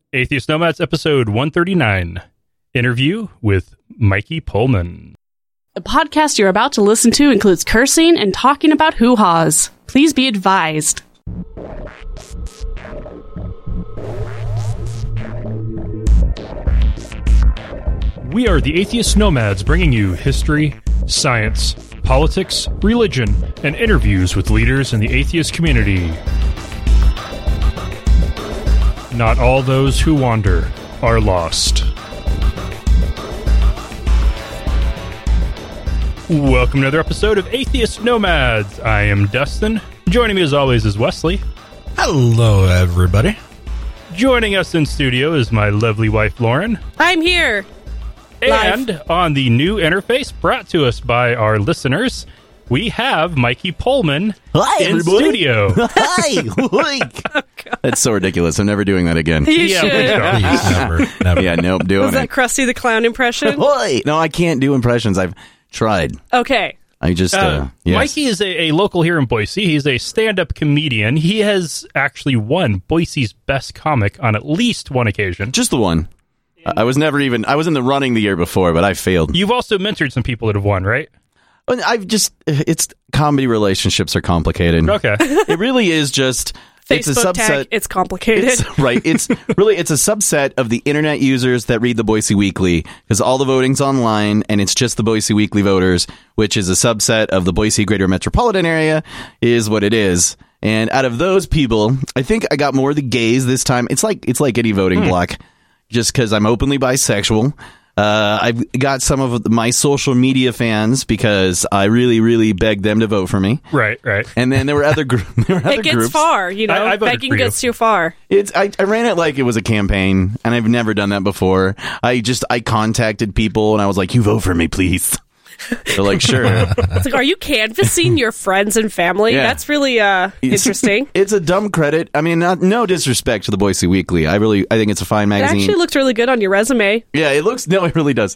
Atheist Nomads, episode 139, interview with Mikey Pullman. The podcast you're about to listen to includes cursing and talking about hoo-haws. Please be advised. We are the Atheist Nomads, bringing you history, science, politics, religion, and interviews with leaders in the atheist community. Not all those who wander are lost. Welcome to another episode of Atheist Nomads. I am Dustin. Joining me as always is Wesley. Hello, everybody. Joining us in studio is my lovely wife, Lauren. I'm here. And Live. on the new interface brought to us by our listeners, we have Mikey Pullman in studio. Hi! That's so ridiculous. I'm never doing that again. You Yeah, should. Please, never. Yeah, nope, doing Was that it. Krusty the Clown impression? Hoi! No, I can't do impressions. I've tried. Okay. I just, yes. Mikey is a local here in Boise. He's a stand-up comedian. He has actually won Boise's Best Comic on at least one occasion. Just the one. I was in the running the year before, but I failed. You've also mentored some people that have won, right? It's comedy relationships are complicated. Okay. It really is just, it's a Facebook subset. tag, it's complicated. It's a subset of the internet users that read the Boise Weekly, because all the voting's online, and it's just the Boise Weekly voters, which is a subset of the Boise greater metropolitan area, is what it is. And out of those people, I think I got more of the gays this time. It's like any voting block, just because I'm openly bisexual. I've got some of my social media fans because I really, really begged them to vote for me. Right. And then there were other, It gets groups. far, you know. I voted Begging for you. gets too far. I ran it like it was a campaign, and I've never done that before. I contacted people, and I was like, "You vote for me, please." They're like, "Sure." It's like, are you canvassing your friends and family? Yeah. That's really interesting. It's a dumb credit. I mean, no disrespect to the Boise Weekly. I think it's a fine It magazine. actually looked really good on your resume. Yeah, it really does.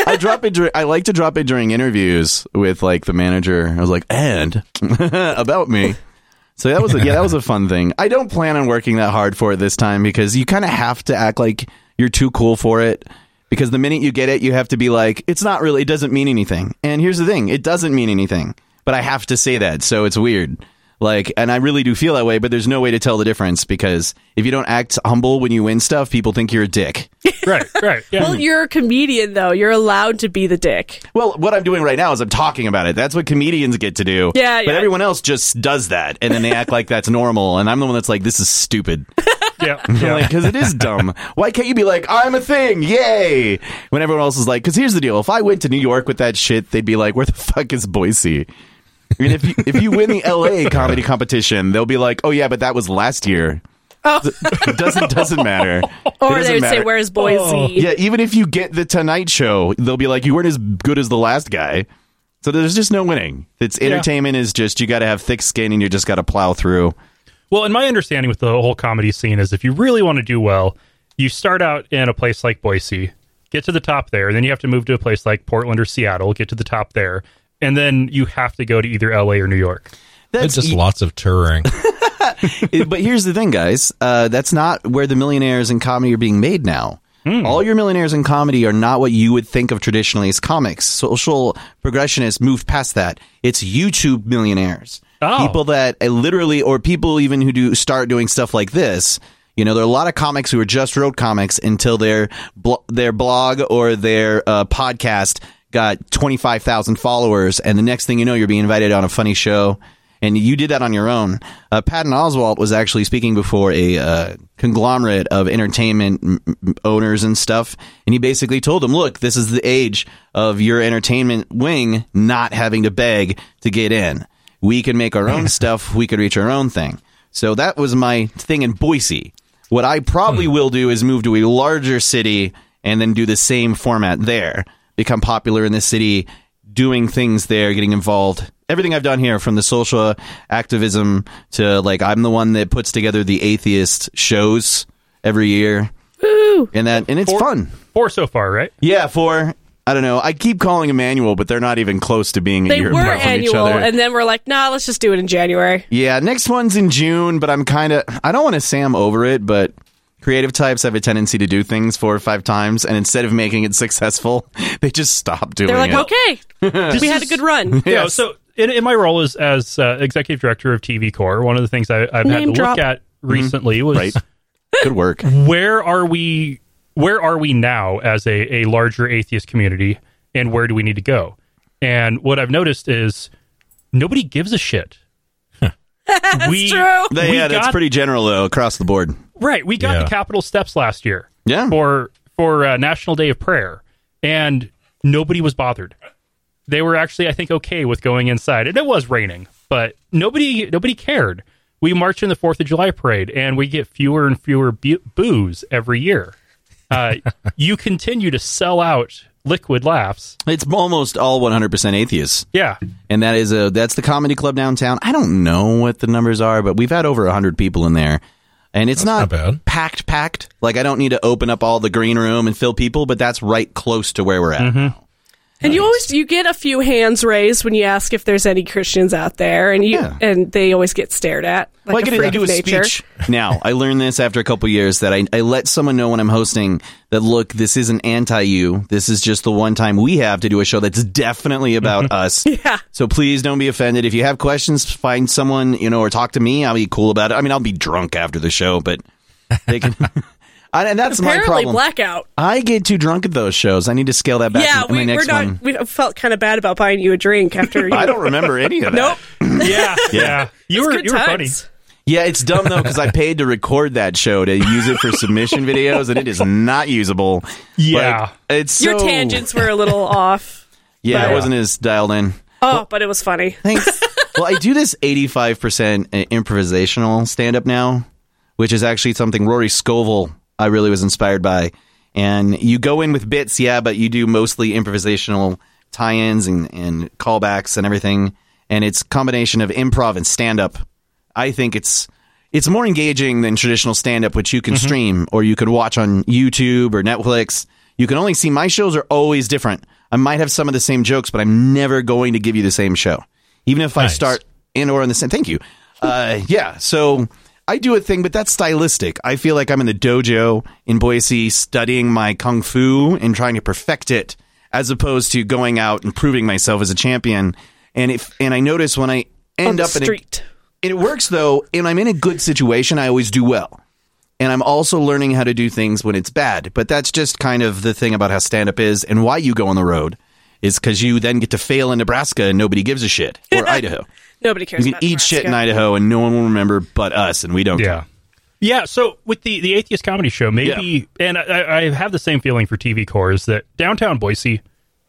I like to drop it during interviews with like the manager. I was like, "And about me." So that was a fun thing. I don't plan on working that hard for it this time because you kind of have to act like you're too cool for it. Because the minute you get it, you have to be like, it doesn't mean anything. And here's the thing, it doesn't mean anything. But I have to say that, so it's weird. Like, and I really do feel that way, but there's no way to tell the difference because if you don't act humble when you win stuff, people think you're a dick. Right. Yeah. Well, you're a comedian, though. You're allowed to be the dick. Well, what I'm doing right now is I'm talking about it. That's what comedians get to do. Yeah. But everyone else just does that, and then they act like that's normal, and I'm the one that's like, this is stupid. yeah. Because it is dumb. Why can't you be like, I'm a thing, yay! When everyone else is like, because here's the deal. If I went to New York with that shit, they'd be like, where the fuck is Boise? I mean, if you win the LA comedy competition, they'll be like, oh yeah, but that was last year. Oh. It doesn't matter. Or they would say, where's Boise? Yeah, even if you get the Tonight Show, they'll be like, you weren't as good as the last guy. So there's just no winning. It's entertainment is just, you got to have thick skin and you just got to plow through. Well, and my understanding with the whole comedy scene is if you really want to do well, you start out in a place like Boise, get to the top there, and then you have to move to a place like Portland or Seattle, get to the top there, and then you have to go to either LA or New York. It's just lots of touring. But here's the thing, guys. That's not where the millionaires in comedy are being made now. All your millionaires in comedy are not what you would think of traditionally as comics. Social progressionists moved past that. It's YouTube millionaires. Oh. People that literally, or people even who start doing stuff like this. You know, there are a lot of comics who are just wrote comics until their blog or their podcast got 25,000 followers, and the next thing you know, you're being invited on a funny show. And you did that on your own. Patton Oswalt was actually speaking before a conglomerate of entertainment owners and stuff. And he basically told them, look, this is the age of your entertainment wing not having to beg to get in. We can make our own stuff. We can reach our own thing. So that was my thing in Boise. What I probably will do is move to a larger city and then do the same format there. Become popular in the city, doing things there, getting involved. Everything I've done here, from the social activism to, like, I'm the one that puts together the atheist shows every year. Woo! And it's fun. 4 so far, right? Yeah, 4. I don't know. I keep calling them annual, but they're not even close to being a They year were apart from each annual, other. and then we're like, nah, let's just do it in January. Yeah, next one's in June, but I don't want to say I'm over it, but Creative types have a tendency to do things 4 or 5 times, and instead of making it successful, they just stop doing They're like, it. okay, we had a good run. Yeah, so in my role as executive director of TV Core, one of the things I've had to look at recently was Right. Good work. where are we now as a larger atheist community, and where do we need to go? And what I've noticed is nobody gives a shit. That's true. That's pretty general though, across the board. Right. We got the Capitol steps last year. Yeah. For National Day of Prayer, and nobody was bothered. They were actually, I think, okay with going inside, and it was raining, but nobody cared. We march in the 4th of July parade, and we get fewer and fewer boos every year. You continue to sell out Liquid Laughs. It's almost all 100% atheists. Yeah. And that's the comedy club downtown. I don't know what the numbers are, but we've had over 100 people in there. And it's not bad. packed. Like, I don't need to open up all the green room and fill people, but that's right close to where we're at now. And you get a few hands raised when you ask if there's any Christians out there, and they always get stared at. Like I do a speech now. I learned this after a couple years that I let someone know when I'm hosting that, look, this isn't anti-you. This is just the one time we have to do a show that's definitely about us. Yeah. So please don't be offended. If you have questions, find someone, or talk to me. I'll be cool about it. I mean, I'll be drunk after the show, but they can... And that's Apparently my problem. Blackout. I get too drunk at those shows. I need to scale that back. Yeah, in my next one. We felt kind of bad about buying you a drink after. You I don't remember any of that. Nope. Yeah. You were funny. Yeah, it's dumb though because I paid to record that show to use it for submission videos, and it is not usable. Yeah, it's your tangents were a little off. Yeah, I wasn't as dialed in. But it was funny. Thanks. Well, I do this 85% improvisational stand-up now, which is actually something Rory Scovel I really was inspired by. And you go in with bits, but you do mostly improvisational tie-ins and callbacks and everything. And it's a combination of improv and stand-up. I think it's more engaging than traditional stand-up, which you can stream or you could watch on YouTube or Netflix. You can only see my shows are always different. I might have some of the same jokes, but I'm never going to give you the same show. Even if I start in or on the same. Thank you. So I do a thing, but that's stylistic. I feel like I'm in the dojo in Boise studying my kung fu and trying to perfect it, as opposed to going out and proving myself as a champion. And I notice when I end up in street. It works though, and I'm in a good situation, I always do well. And I'm also learning how to do things when it's bad. But that's just kind of the thing about how stand-up is and why you go on the road is because you then get to fail in Nebraska and nobody gives a shit. Or Idaho. Nobody cares. You can eat shit in Idaho and no one will remember but us, and we don't care. Yeah, so with the Atheist Comedy Show, maybe, and I have the same feeling for TV Core, is that downtown Boise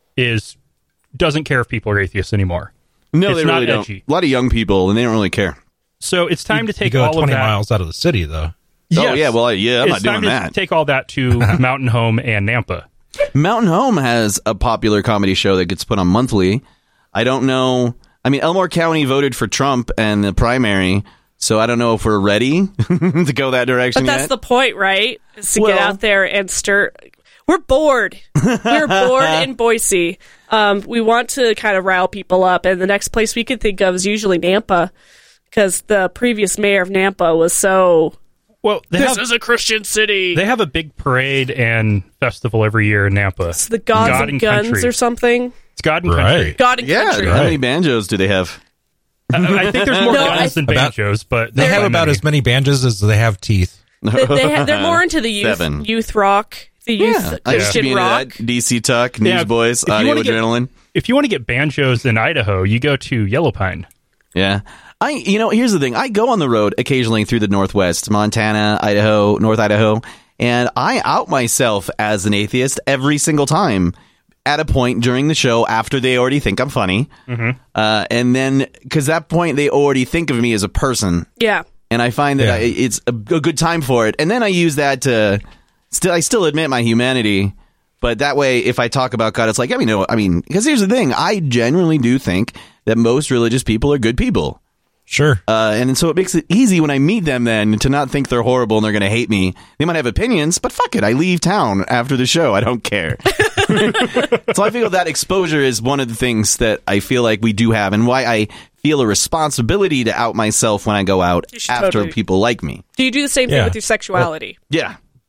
doesn't care if people are atheists anymore. No, it's they really don't. edgy. A lot of young people, and they don't really care. So it's time to take you go all 20 of that. miles out of the city, though. Yes. Oh, yeah, well, I'm not doing that. To take all that to Mountain Home and Nampa. Mountain Home has a popular comedy show that gets put on monthly. I don't know. I mean, Elmore County voted for Trump and the primary, so I don't know if we're ready to go that direction But that's yet. the point, right? Is to get out there and stir. We're bored. We're bored in Boise. We want to kind of rile people up, and the next place we could think of is usually Nampa, because the previous mayor of Nampa was so... Well, this is a Christian city. They have a big parade and festival every year in Nampa. It's the Gods and Guns Country. or something. It's God and Country. God and Country. How many banjos do they have? I think there's more guns than banjos, but they have about as many banjos as they have teeth. They're more into the youth rock, the youth Christian rock. DC Tuck, Newsboys, Audio Adrenaline. If you want to get banjos in Idaho, you go to Yellow Pine. Yeah. Here's the thing. I go on the road occasionally through the Northwest, Montana, Idaho, North Idaho, and I out myself as an atheist every single time at a point during the show after they already think I'm funny. And then, because that point, they already think of me as a person. Yeah. And I find that it's a good time for it. And then I use that to, I still admit my humanity. But that way, if I talk about God, it's like, because here's the thing. I genuinely do think that most religious people are good people. Sure. And so it makes it easy when I meet them then to not think they're horrible and they're going to hate me. They might have opinions, but fuck it. I leave town after the show. I don't care. So I feel that exposure is one of the things that I feel like we do have and why I feel a responsibility to out myself when I go out after people like me. Do you do the same thing with your sexuality? Yeah.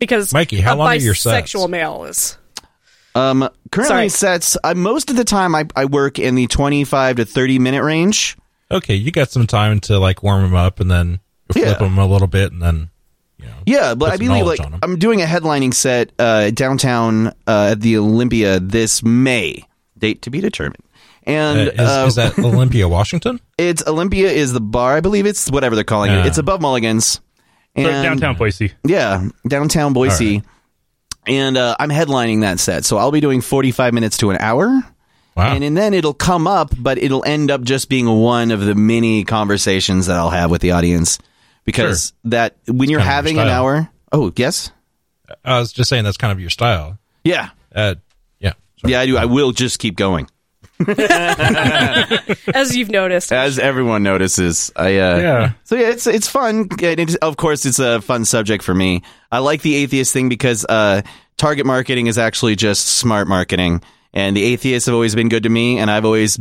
because Mikey, how a long are your sets? bisexual male is. Currently Sorry. sets, most of the time I work in the 25 to 30 minute range. Okay, you got some time to like warm them up and then flip them a little bit and then, you know. Yeah, but put I some believe knowledge like on 'em. I'm doing a headlining set downtown at the Olympia this May. Date to be determined. And Is that Olympia, Washington? it's Olympia is the bar. I believe it's whatever they're calling it. It's above Mulligan's. So And downtown Boise. Yeah, downtown Boise. All And I'm headlining that set. So I'll be doing 45 minutes to an hour. Wow. And then it'll come up, but it'll end up just being one of the many conversations that I'll have with the audience. Because that when you're kind of your having an style. hour. Oh, yes? I was just saying that's kind of your style. Yeah. Yeah. Sorry. Yeah, I do. I will just keep going. As you've noticed. As everyone notices. Yeah. So yeah, it's fun. And of course, it's a fun subject for me. I like the atheist thing because target marketing is actually just smart marketing. And the atheists have always been good to me. And I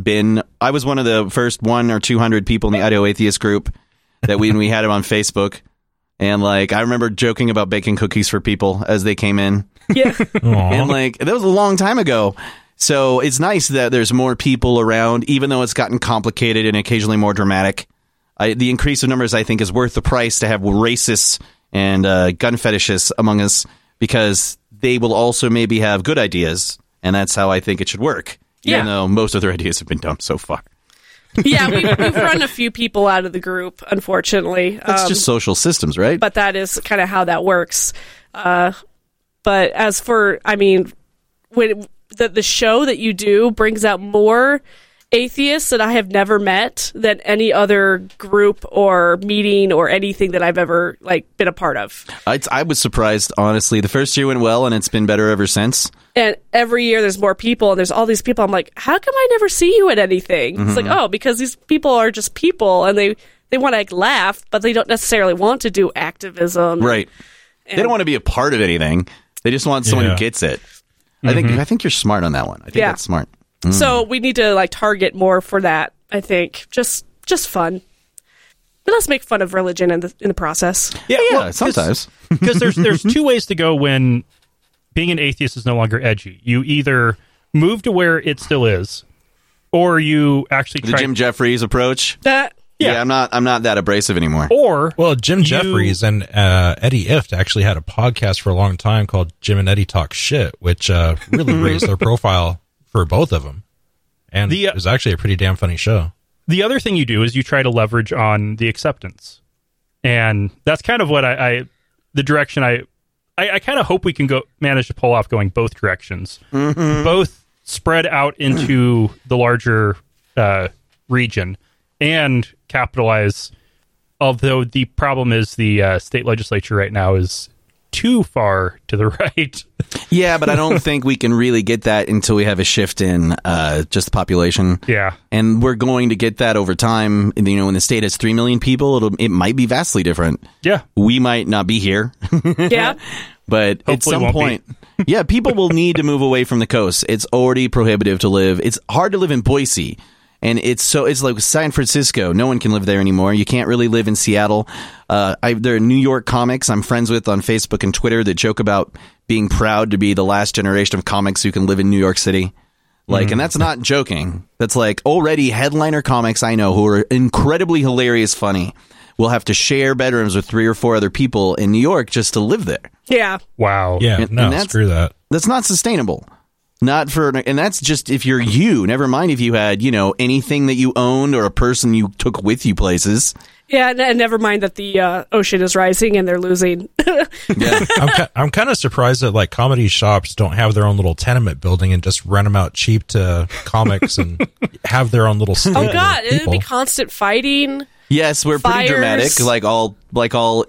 was one of the first 100 or 200 people in the Idaho Atheist group that we had them on Facebook. And like, I remember joking about baking cookies for people as they came in. Yeah. And like, that was a long time ago. So it's nice that there's more people around, even though it's gotten complicated and occasionally more dramatic. The increase of numbers, I think, is worth the price to have racists and gun fetishists among us, because they will also maybe have good ideas. And that's how I think it should work. Yeah. Even though most of their ideas have been dumb so far. Yeah, we've run a few people out of the group, unfortunately. That's just social systems, right? But that is kind of how that works. But as for, I mean, when the show that you do brings out more atheists that I have never met than any other group or meeting or anything that I've ever been a part of. I was surprised, honestly. The first year went well, and it's been better ever since. And every year there's more people, and there's all these people. I'm like, how come I never see you at anything? It's like, oh, because these people are just people, and they want to laugh, but they don't necessarily want to do activism. Right. They don't want to be a part of anything. They just want someone who gets it. I think you're smart on that one. I think that's smart. So we need to target more for that. I think just fun. But let's make fun of religion in the process. Yeah, sometimes. Because there's two ways to go when being an atheist is no longer edgy. You either move to where it still is, or you actually The try Jim Jeffries approach. That Yeah, I'm not that abrasive anymore. or Well, Jim Jeffries and Eddie Ift actually had a podcast for a long time called Jim and Eddie Talk Shit, which really raised their profile for both of them. And it was actually a pretty damn funny show. the other thing you do is you try to leverage on the acceptance. And that's kind of what the direction I kind of hope we can manage to pull off going both directions. Both spread out into the larger region and capitalize. Although the problem is the state legislature right now is too far to the right. Yeah, but I don't think we can really get that until we have a shift in just the population. Yeah. And we're going to get that over time. You know, when the state has 3 million people, it might be vastly different. Yeah. We might not be here. yeah. But Hopefully at some won't point, yeah, people will need to move away from the coast. It's already prohibitive to live. It's hard to live in Boise. And it's like San Francisco. No one can live there anymore. You can't really live in Seattle. There are New York comics I'm friends with on Facebook and Twitter that joke about being proud to be the last generation of comics who can live in New York City. And that's not joking. That's already headliner comics I know who are incredibly hilarious, funny, will have to share bedrooms with 3 or 4 other people in New York just to live there. Yeah. Wow. Yeah, And screw that. That's not sustainable. And that's just if you're you. Never mind if you had, anything that you owned or a person you took with you places. Yeah, and never mind that the ocean is rising and they're losing. Yeah. I'm kind of surprised that comedy shops don't have their own little tenement building and just rent them out cheap to comics and have their own little stable Oh God, of people. it'd be constant fighting. Yes, we're pretty Fires. dramatic.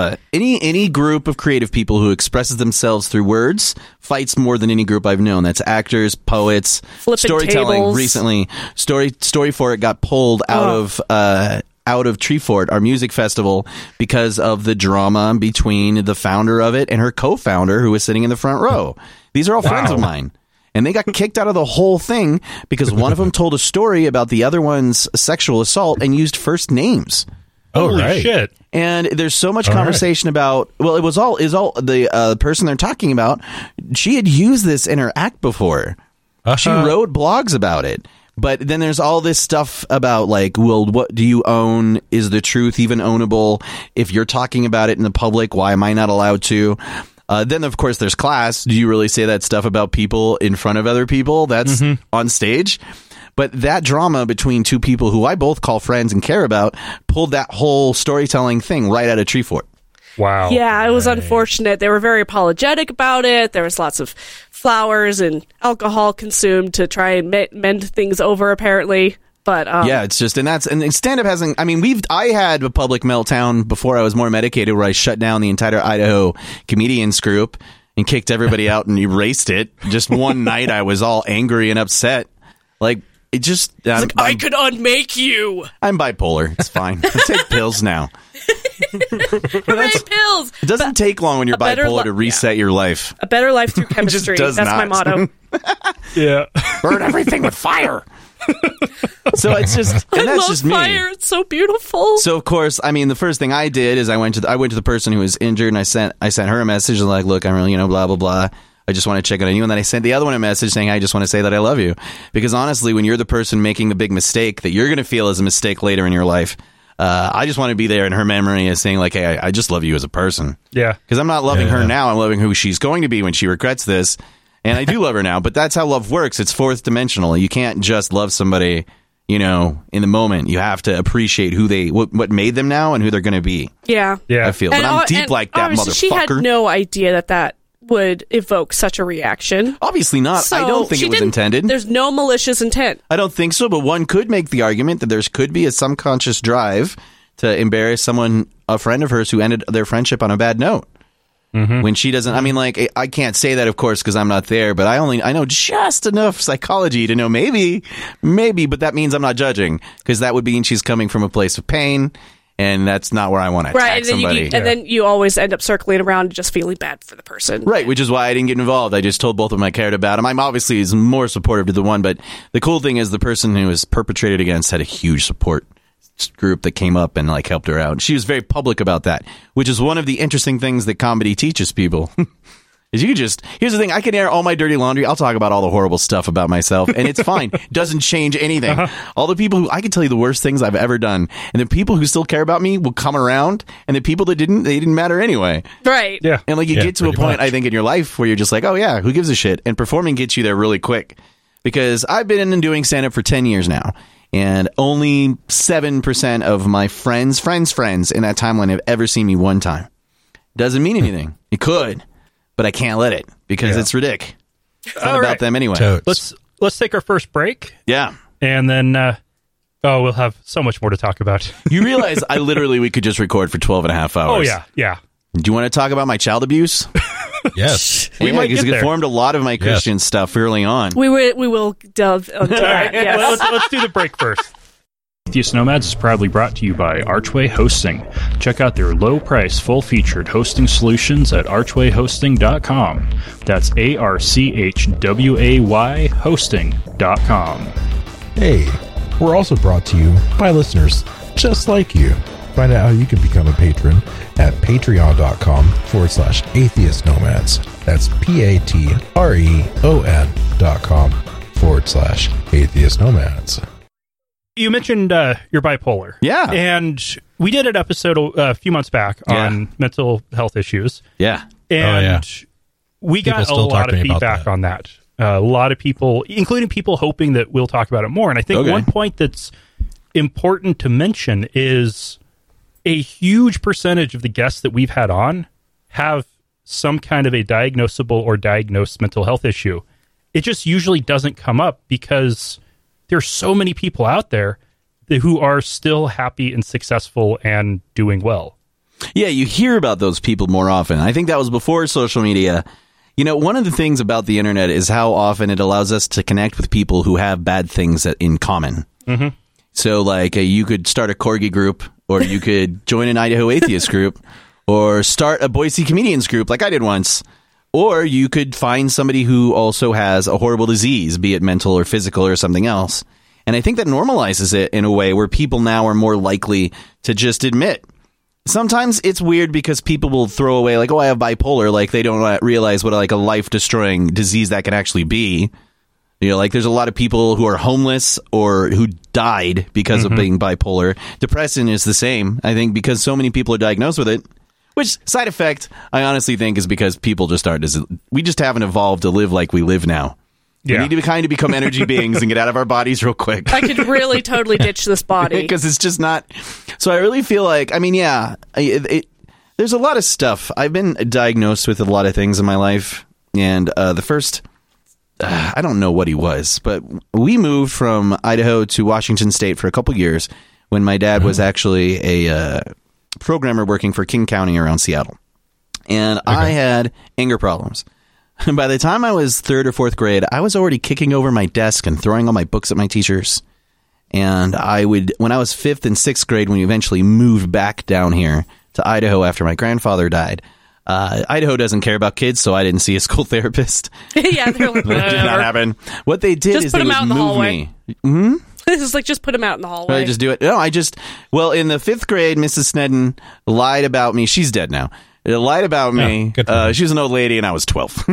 Any group of creative people who expresses themselves through words fights more than any group I've known. That's actors, poets, Flipping storytelling. tables. Recently, Story for It got pulled out of Treefort, our music festival, because of the drama between the founder of it and her co-founder, who was sitting in the front row. These are all friends of mine. And they got kicked out of the whole thing because one of them told a story about the other one's sexual assault and used first names. Holy shit. And there's so much conversation about, well, it was all the person they're talking about. She had used this in her act before. She wrote blogs about it. But then there's all this stuff about like, well, what do you own? Is the truth even ownable? If you're talking about it in the public, why am I not allowed to? Then, of course, there's class. Do you really say that stuff about people in front of other people? That's on stage. But that drama between two people who I both call friends and care about pulled that whole storytelling thing right out of Treefort. Wow. Yeah, it was unfortunate. They were very apologetic about it. There was lots of flowers and alcohol consumed to try and mend things over, apparently. But yeah, it's just, and stand-up hasn't, I mean, I had a public meltdown before I was more medicated where I shut down the entire Idaho comedians group and kicked everybody out and erased it. Just one night I was all angry and upset. Like, it just... I could unmake you! I'm bipolar. It's fine. I take pills now. Hooray, pills! It doesn't take long when you're bipolar to reset your life. A better life through chemistry. That's my motto. Yeah. Burn everything with fire! So it's just... And that's just me. Fire. It's so beautiful. So, of course, I mean, the first thing I did is I went to the person who was injured and I sent her a message like, look, I'm really, blah, blah, blah. I just want to check on you. And then I sent the other one a message saying, I just want to say that I love you. Because honestly, when you're the person making the big mistake that you're going to feel as a mistake later in your life, I just want to be there in her memory as saying like, hey, I just love you as a person. Yeah. Because I'm not loving her now. I'm loving who she's going to be when she regrets this. And I do love her now. But that's how love works. It's fourth dimensional. You can't just love somebody, in the moment. You have to appreciate what made them now and who they're going to be. Yeah. I feel. But I'm deep like that motherfucker. She had no idea that would evoke such a reaction. Obviously not. So I don't think it was intended. There's no malicious intent. I don't think so, but one could make the argument that there could be a subconscious drive to embarrass a friend of hers who ended their friendship on a bad note. When she doesn't, I mean, like, I can't say that, of course, because I'm not there, but I know just enough psychology to know maybe, but that means I'm not judging, because that would mean she's coming from a place of pain, and that's not where I want to attack somebody. And then you always end up circling around just feeling bad for the person. Right, which is why I didn't get involved. I just told both of them I cared about them. I'm obviously is more supportive to the one, but the cool thing is the person who was perpetrated against had a huge support group that came up and like helped her out. She was very public about that, which is one of the interesting things that comedy teaches people. Is here's the thing, I can air all my dirty laundry. I'll talk about all the horrible stuff about myself, and it's fine. Doesn't change anything. All the people who I can tell you the worst things I've ever done, and the people who still care about me will come around, and the people that didn't matter anyway. Right. Yeah. And like you get to a point, I think, in your life where you're just like, oh yeah, who gives a shit? And performing gets you there really quick, because I've been in and doing stand-up for 10 years now. And only 7% of my friends in that timeline have ever seen me one time. Doesn't mean anything. It could, but I can't let it because it's ridiculous. It's not about them anyway. Totes. Let's take our first break. Yeah. And then, we'll have so much more to talk about. You realize we could just record for 12 and a half hours. Oh, yeah. Do you want to talk about my child abuse? Yes. We might get there. It formed a lot of my Christian stuff early on. We will delve into that. Yes. Well, let's do the break first. Atheist Nomads is proudly brought to you by Archway Hosting. Check out their low-price, full-featured hosting solutions at archwayhosting.com. That's ARCHWAY hosting.com. Hey, we're also brought to you by listeners just like you. Find out how you can become a patron at patreon.com/atheist nomads. That's patreon.com/atheist nomads. You mentioned you're bipolar. Yeah. And we did an episode a few months back on mental health issues. Yeah. And we got a lot of feedback on that. A lot of people, including people hoping that we'll talk about it more. And I think one point that's important to mention is a huge percentage of the guests that we've had on have some kind of a diagnosable or diagnosed mental health issue. It just usually doesn't come up because there's so many people out there who are still happy and successful and doing well. Yeah, you hear about those people more often. I think that was before social media. One of the things about the internet is how often it allows us to connect with people who have bad things in common. Mm-hmm. So, like, you could start a Corgi group, or you could join an Idaho Atheist group, or start a Boise Comedians group like I did once. Or you could find somebody who also has a horrible disease, be it mental or physical or something else. And I think that normalizes it in a way where people now are more likely to just admit. Sometimes it's weird because people will throw away like, oh, I have bipolar. Like they don't realize what like a life-destroying disease that can actually be. You know, like there's a lot of people who are homeless or who died because of being bipolar. Depression is the same, I think, because so many people are diagnosed with it. Which side effect I honestly think is because people just we just haven't evolved to live like we live now. Yeah. We need to kind of become energy beings and get out of our bodies real quick. I could really totally ditch this body. Because it's just not... So I really feel like... I mean, yeah, there's a lot of stuff. I've been diagnosed with a lot of things in my life. And the first... I don't know what he was, but we moved from Idaho to Washington State for a couple years when my dad was actually a programmer working for King County around Seattle. And I had anger problems. By the time I was 3rd or 4th grade, I was already kicking over my desk and throwing all my books at my teachers. And when I was 5th and 6th grade, when we eventually moved back down here to Idaho after my grandfather died, Idaho doesn't care about kids, so I didn't see a school therapist. Yeah, they're like, that did not happen. What they did just is put they them out in would the move hallway. me. This is like, just put them out in the hallway. I just do it. No, in the 5th grade, Mrs. Snedden lied about me. She's dead now. Lied about me. She was an old lady and I was 12.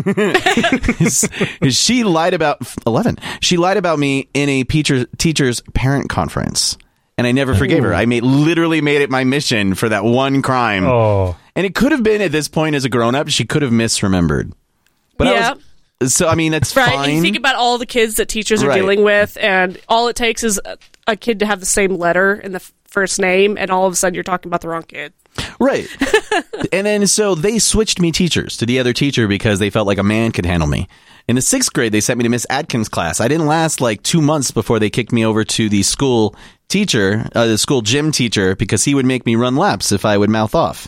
She lied about 11. She lied about me in a teacher's parent conference. And I never forgave her. I literally made it my mission for that one crime. Oh. And it could have been at this point as a grown-up, she could have misremembered. But yeah. So, I mean, that's right. fine. You think about all the kids that teachers are dealing with, and all it takes is a kid to have the same letter in the first name, and all of a sudden you're talking about the wrong kid. Right. And then so they switched me teachers to the other teacher because they felt like a man could handle me. In the 6th grade, they sent me to Miss Atkins' class. I didn't last like 2 months before they kicked me over to the school teacher, the school gym teacher, because he would make me run laps if I would mouth off.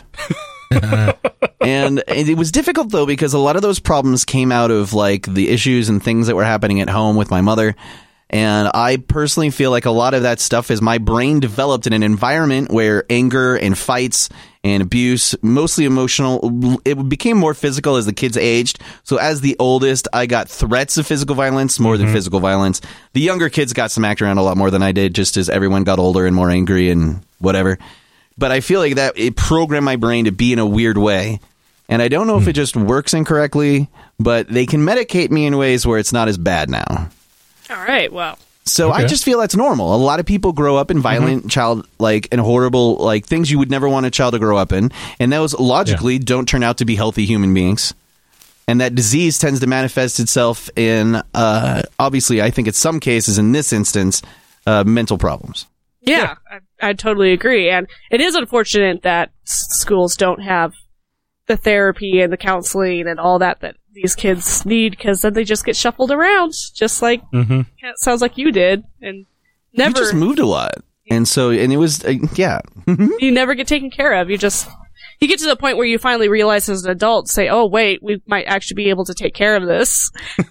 And it was difficult, though, because a lot of those problems came out of like the issues and things that were happening at home with my mother. And I personally feel like a lot of that stuff is my brain developed in an environment where anger and fights and abuse, mostly emotional, it became more physical as the kids aged. So as the oldest, I got threats of physical violence more than physical violence. The younger kids got smacked around a lot more than I did, just as everyone got older and more angry and whatever. But I feel like that it programmed my brain to be in a weird way. And I don't know if it just works incorrectly, but they can medicate me in ways where it's not as bad now. All right, well. So I just feel that's normal. A lot of people grow up in violent and horrible, like things you would never want a child to grow up in. And those logically don't turn out to be healthy human beings. And that disease tends to manifest itself in, obviously, I think in some cases, in this instance, mental problems. Yeah, I totally agree. And it is unfortunate that schools don't have the therapy and the counseling and all that these kids need, because then they just get shuffled around, just like it sounds like you did, and never. You just moved a lot, and it was you never get taken care of. You get to the point where you finally realize as an adult, say, "Oh wait, we might actually be able to take care of this."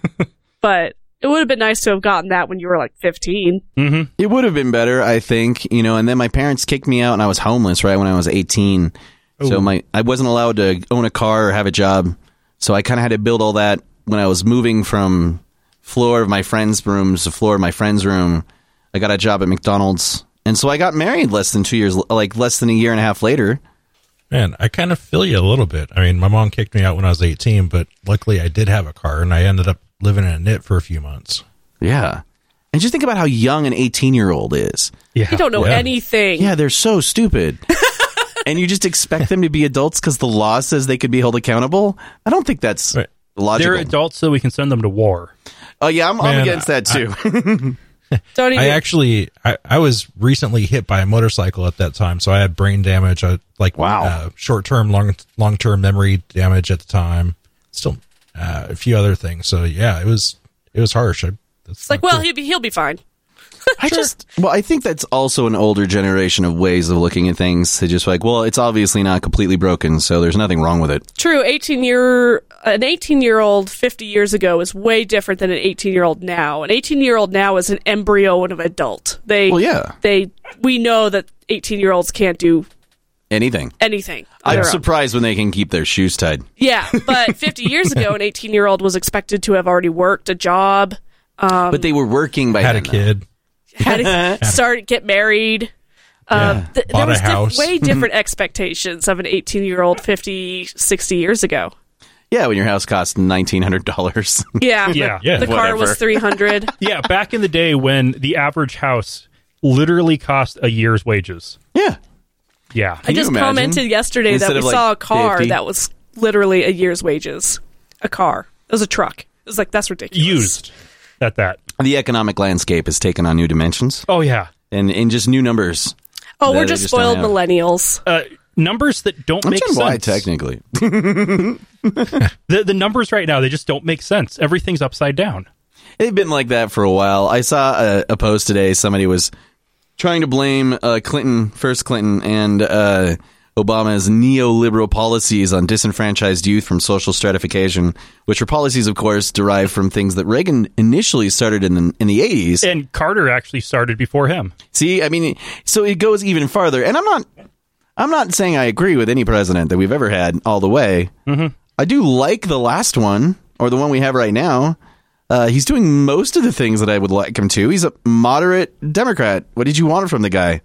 But it would have been nice to have gotten that when you were like 15. It would have been better, I think. And then my parents kicked me out, and I was homeless right when I was 18. Ooh. So I wasn't allowed to own a car or have a job. So I kind of had to build all that when I was moving from floor of my friend's rooms to floor of my friend's room. I got a job at McDonald's. And so I got married less than 2 years, like less than a year and a half later. Man, I kind of feel you a little bit. I mean, my mom kicked me out when I was 18, but luckily I did have a car, and I ended up living in a knit for a few months. Yeah. And just think about how young an 18-year-old is. Yeah. They don't know anything. Yeah, they're so stupid. And you just expect them to be adults because the law says they could be held accountable? I don't think that's logical. They're adults so we can send them to war. Oh, yeah, I'm against that, too. I was recently hit by a motorcycle at that time, so I had brain damage, short-term, long-term memory damage at the time. Still a few other things. So, yeah, it was harsh. It's like, well, cool. he'll be fine. I think that's also an older generation of ways of looking at things. They just like, well, it's obviously not completely broken, so there's nothing wrong with it. True. An 18-year-old 50 years ago is way different than an 18-year-old now. An 18-year-old now is an embryo of an adult. We know that 18-year-olds can't do anything. I'm surprised when they can keep their shoes tied. Yeah, but 50 years ago, an 18-year-old was expected to have already worked a job. But they were working by had a kid. had to get married. There was way different expectations of an 18-year-old 50, 60 years ago. Yeah, when your house cost $1,900. Yeah. The car was $300. Yeah, back in the day when the average house literally cost a year's wages. Yeah. Yeah. I just commented yesterday that we saw a car 50. that was literally a year's wages. A car. It was a truck. It was like, that's ridiculous. Used at that. The economic landscape has taken on new dimensions. Oh, yeah. And in just new numbers. Oh, we're just spoiled millennials. Numbers that don't make sense. Why, technically? The numbers right now, they just don't make sense. Everything's upside down. They've been like that for a while. I saw a post today. Somebody was trying to blame first Clinton, and Obama's neoliberal policies on disenfranchised youth from social stratification, which were policies, of course, derived from things that Reagan initially started in the 80s. And Carter actually started before him. See, I mean, so it goes even farther. And I'm not saying I agree with any president that we've ever had all the way. Mm-hmm. I do like the last one, or the one we have right now. He's doing most of the things that I would like him to. He's a moderate Democrat. What did you want from the guy?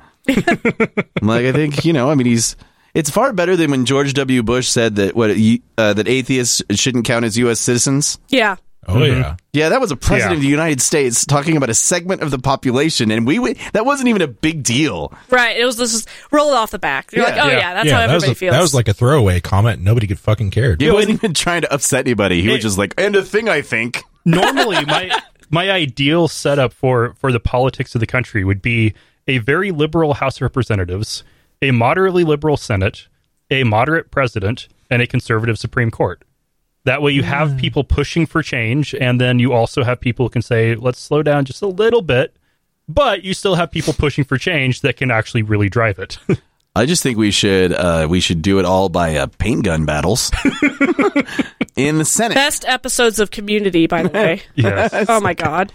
I think, it's far better than when George W. Bush said that that atheists shouldn't count as U.S. citizens. Yeah. Oh, yeah. Yeah, that was a president of the United States talking about a segment of the population, and that wasn't even a big deal. Right. It was just roll it off the back. You're like, that's how everybody feels. That was like a throwaway comment. Nobody could fucking care. He wasn't even trying to upset anybody. He was just like, and a thing I think. Normally, my ideal setup for the politics of the country would be a very liberal House of Representatives, a moderately liberal Senate, a moderate president, and a conservative Supreme Court. That way you have people pushing for change, and then you also have people who can say, let's slow down just a little bit, but you still have people pushing for change that can actually really drive it. I just think we should do it all by paint gun battles in the Senate. Best episodes of Community, by the way. Yes. Oh my God.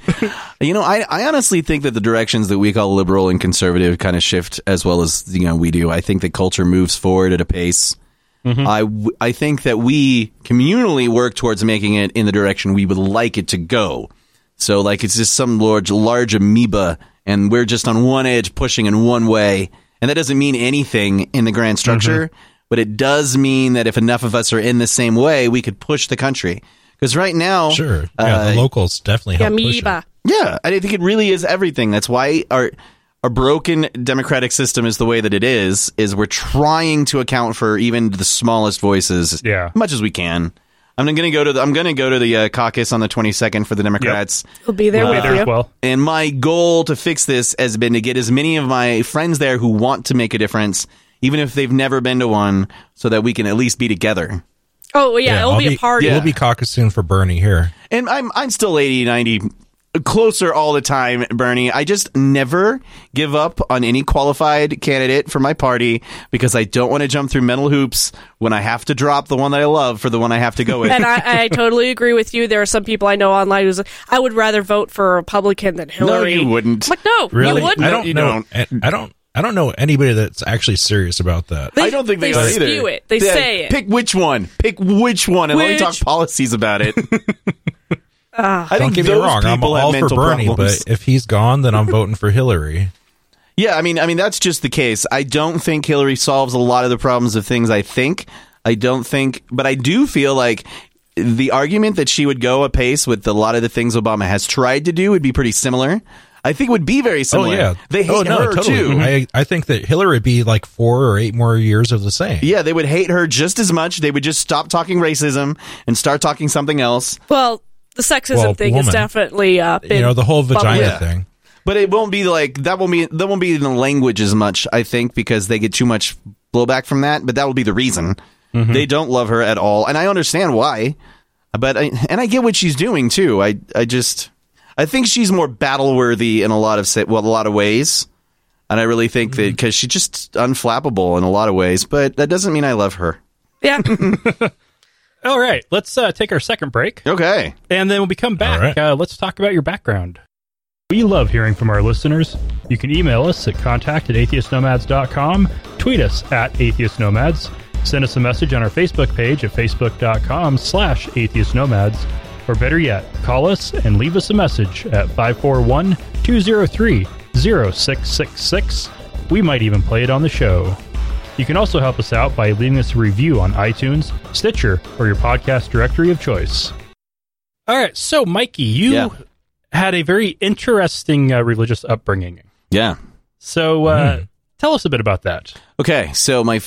I honestly think that the directions that we call liberal and conservative kind of shift as well as we do. I think that culture moves forward at a pace. Mm-hmm. I think that we communally work towards making it in the direction we would like it to go. So like it's just some large amoeba, and we're just on one edge pushing in one way. And that doesn't mean anything in the grand structure, but it does mean that if enough of us are in the same way, we could push the country. Because right now... Sure. Yeah, the locals definitely help push it. Yeah, I think it really is everything. That's why our broken democratic system is the way that it is we're trying to account for even the smallest voices as much as we can. I'm going to go to the caucus on the 22nd for the Democrats. Yep. We'll be there with you. As well. And my goal to fix this has been to get as many of my friends there who want to make a difference, even if they've never been to one, so that we can at least be together. Oh, yeah, it'll be a party. We'll be caucusing for Bernie here. And I'm still 80, 90, closer all the time, Bernie. I just never give up on any qualified candidate for my party because I don't want to jump through mental hoops when I have to drop the one that I love for the one I have to go with. And I totally agree with you. There are some people I know online who's like, I would rather vote for a Republican than Hillary. No, you wouldn't. Like, no, really? you wouldn't. You don't. I don't know anybody that's actually serious about that. I don't think they are either. Spew it. They say it. Pick which one, and let me talk policies about it. I don't get me wrong, I'm all for Bernie, problems. but if he's gone, then I'm voting for Hillary. Yeah, I mean that's just the case. I don't think Hillary solves a lot of the problems of things I think. But I do feel like the argument that she would go apace with a lot of the things Obama has tried to do would be pretty similar. I think it would be very similar. Oh, yeah. They hate her, totally. too. Mm-hmm. I think that Hillary would be like 4 or 8 more years of the same. Yeah, they would hate her just as much. They would just stop talking racism and start talking something else. Well, the sexism thing is definitely been the whole vagina thing. But it won't be like that. Won't be in the language as much, I think, because they get too much blowback from that. But that will be the reason. Mm-hmm. They don't love her at all, and I understand why. But I get what she's doing too. I think she's more battle worthy in a lot of ways, and I really think that because she's just unflappable in a lot of ways. But that doesn't mean I love her. Yeah. All right, let's take our second break. Okay. And then when we come back, right. Let's talk about your background. We love hearing from our listeners. You can email us at contact@atheistnomads.com, tweet us @atheistnomads, send us a message on our Facebook page at facebook.com/atheistnomads, or better yet, call us and leave us a message at 541-203-8255. 0666. We might even play it on the show. You can also help us out by leaving us a review on iTunes, Stitcher, or your podcast directory of choice. All right, so Mikey, you had a very interesting religious upbringing. Yeah. So tell us a bit about that. Okay, so my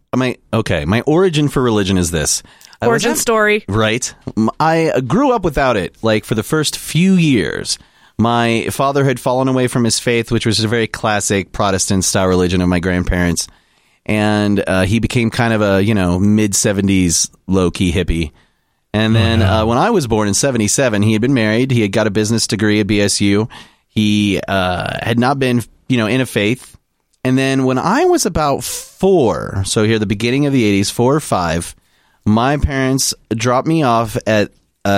origin for religion is this. Origin story. Right. I grew up without it, like for the first few years. My father had fallen away from his faith, which was a very classic Protestant-style religion of my grandparents. And he became kind of a, mid-70s low-key hippie. And then when I was born in 1977, he had been married. He had got a business degree at BSU. He had not been, in a faith. And then when I was about 4, so here the beginning of the 80s, 4 or 5, my parents dropped me off at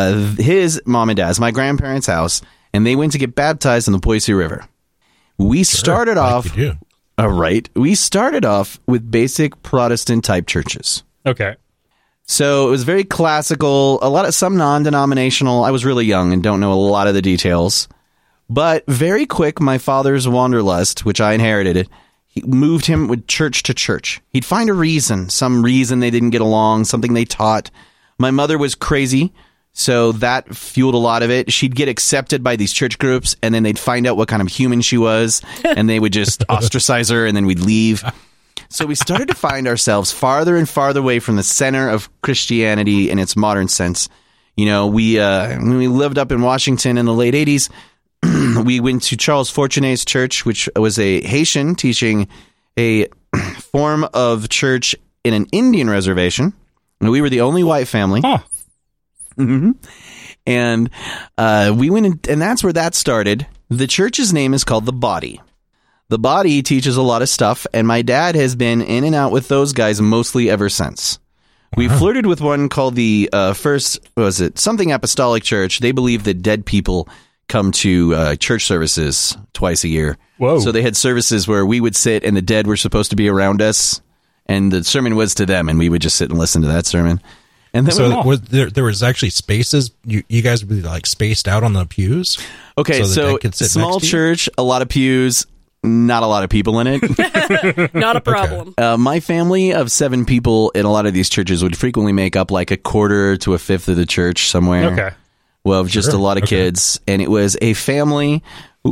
his mom and dad's, my grandparents' house, and they went to get baptized in the Boise River. We started off... right. We started off with basic Protestant-type churches. Okay. So it was very classical, some non-denominational. I was really young and don't know a lot of the details. But very quick, my father's wanderlust, which I inherited, he moved him with church to church. He'd find a reason, some reason they didn't get along, something they taught. My mother was crazy, so that fueled a lot of it. She'd get accepted by these church groups, and then they'd find out what kind of human she was, and they would just ostracize her, and then we'd leave. So we started to find ourselves farther and farther away from the center of Christianity in its modern sense. When we lived up in Washington in the late 80s, we went to Charles Fortunet's church, which was a Haitian teaching a form of church in an Indian reservation. And we were the only white family. Huh. Mm-hmm. And we went in, and that's where that started. The church's name is called The Body. The Body teaches a lot of stuff, and my dad has been in and out with those guys mostly ever since. We flirted with one called the something Apostolic Church. They believe that dead people come to church services twice a year. Whoa. So they had services where we would sit and the dead were supposed to be around us, and the sermon was to them, and we would just sit and listen to that sermon. And then there was actually spaces. You guys would be like spaced out on the pews. Okay, so small church, a lot of pews, not a lot of people in it. Not a problem. Okay. My family of 7 people in a lot of these churches would frequently make up like a quarter to a fifth of the church somewhere. Okay. Well, just a lot of kids, and it was a family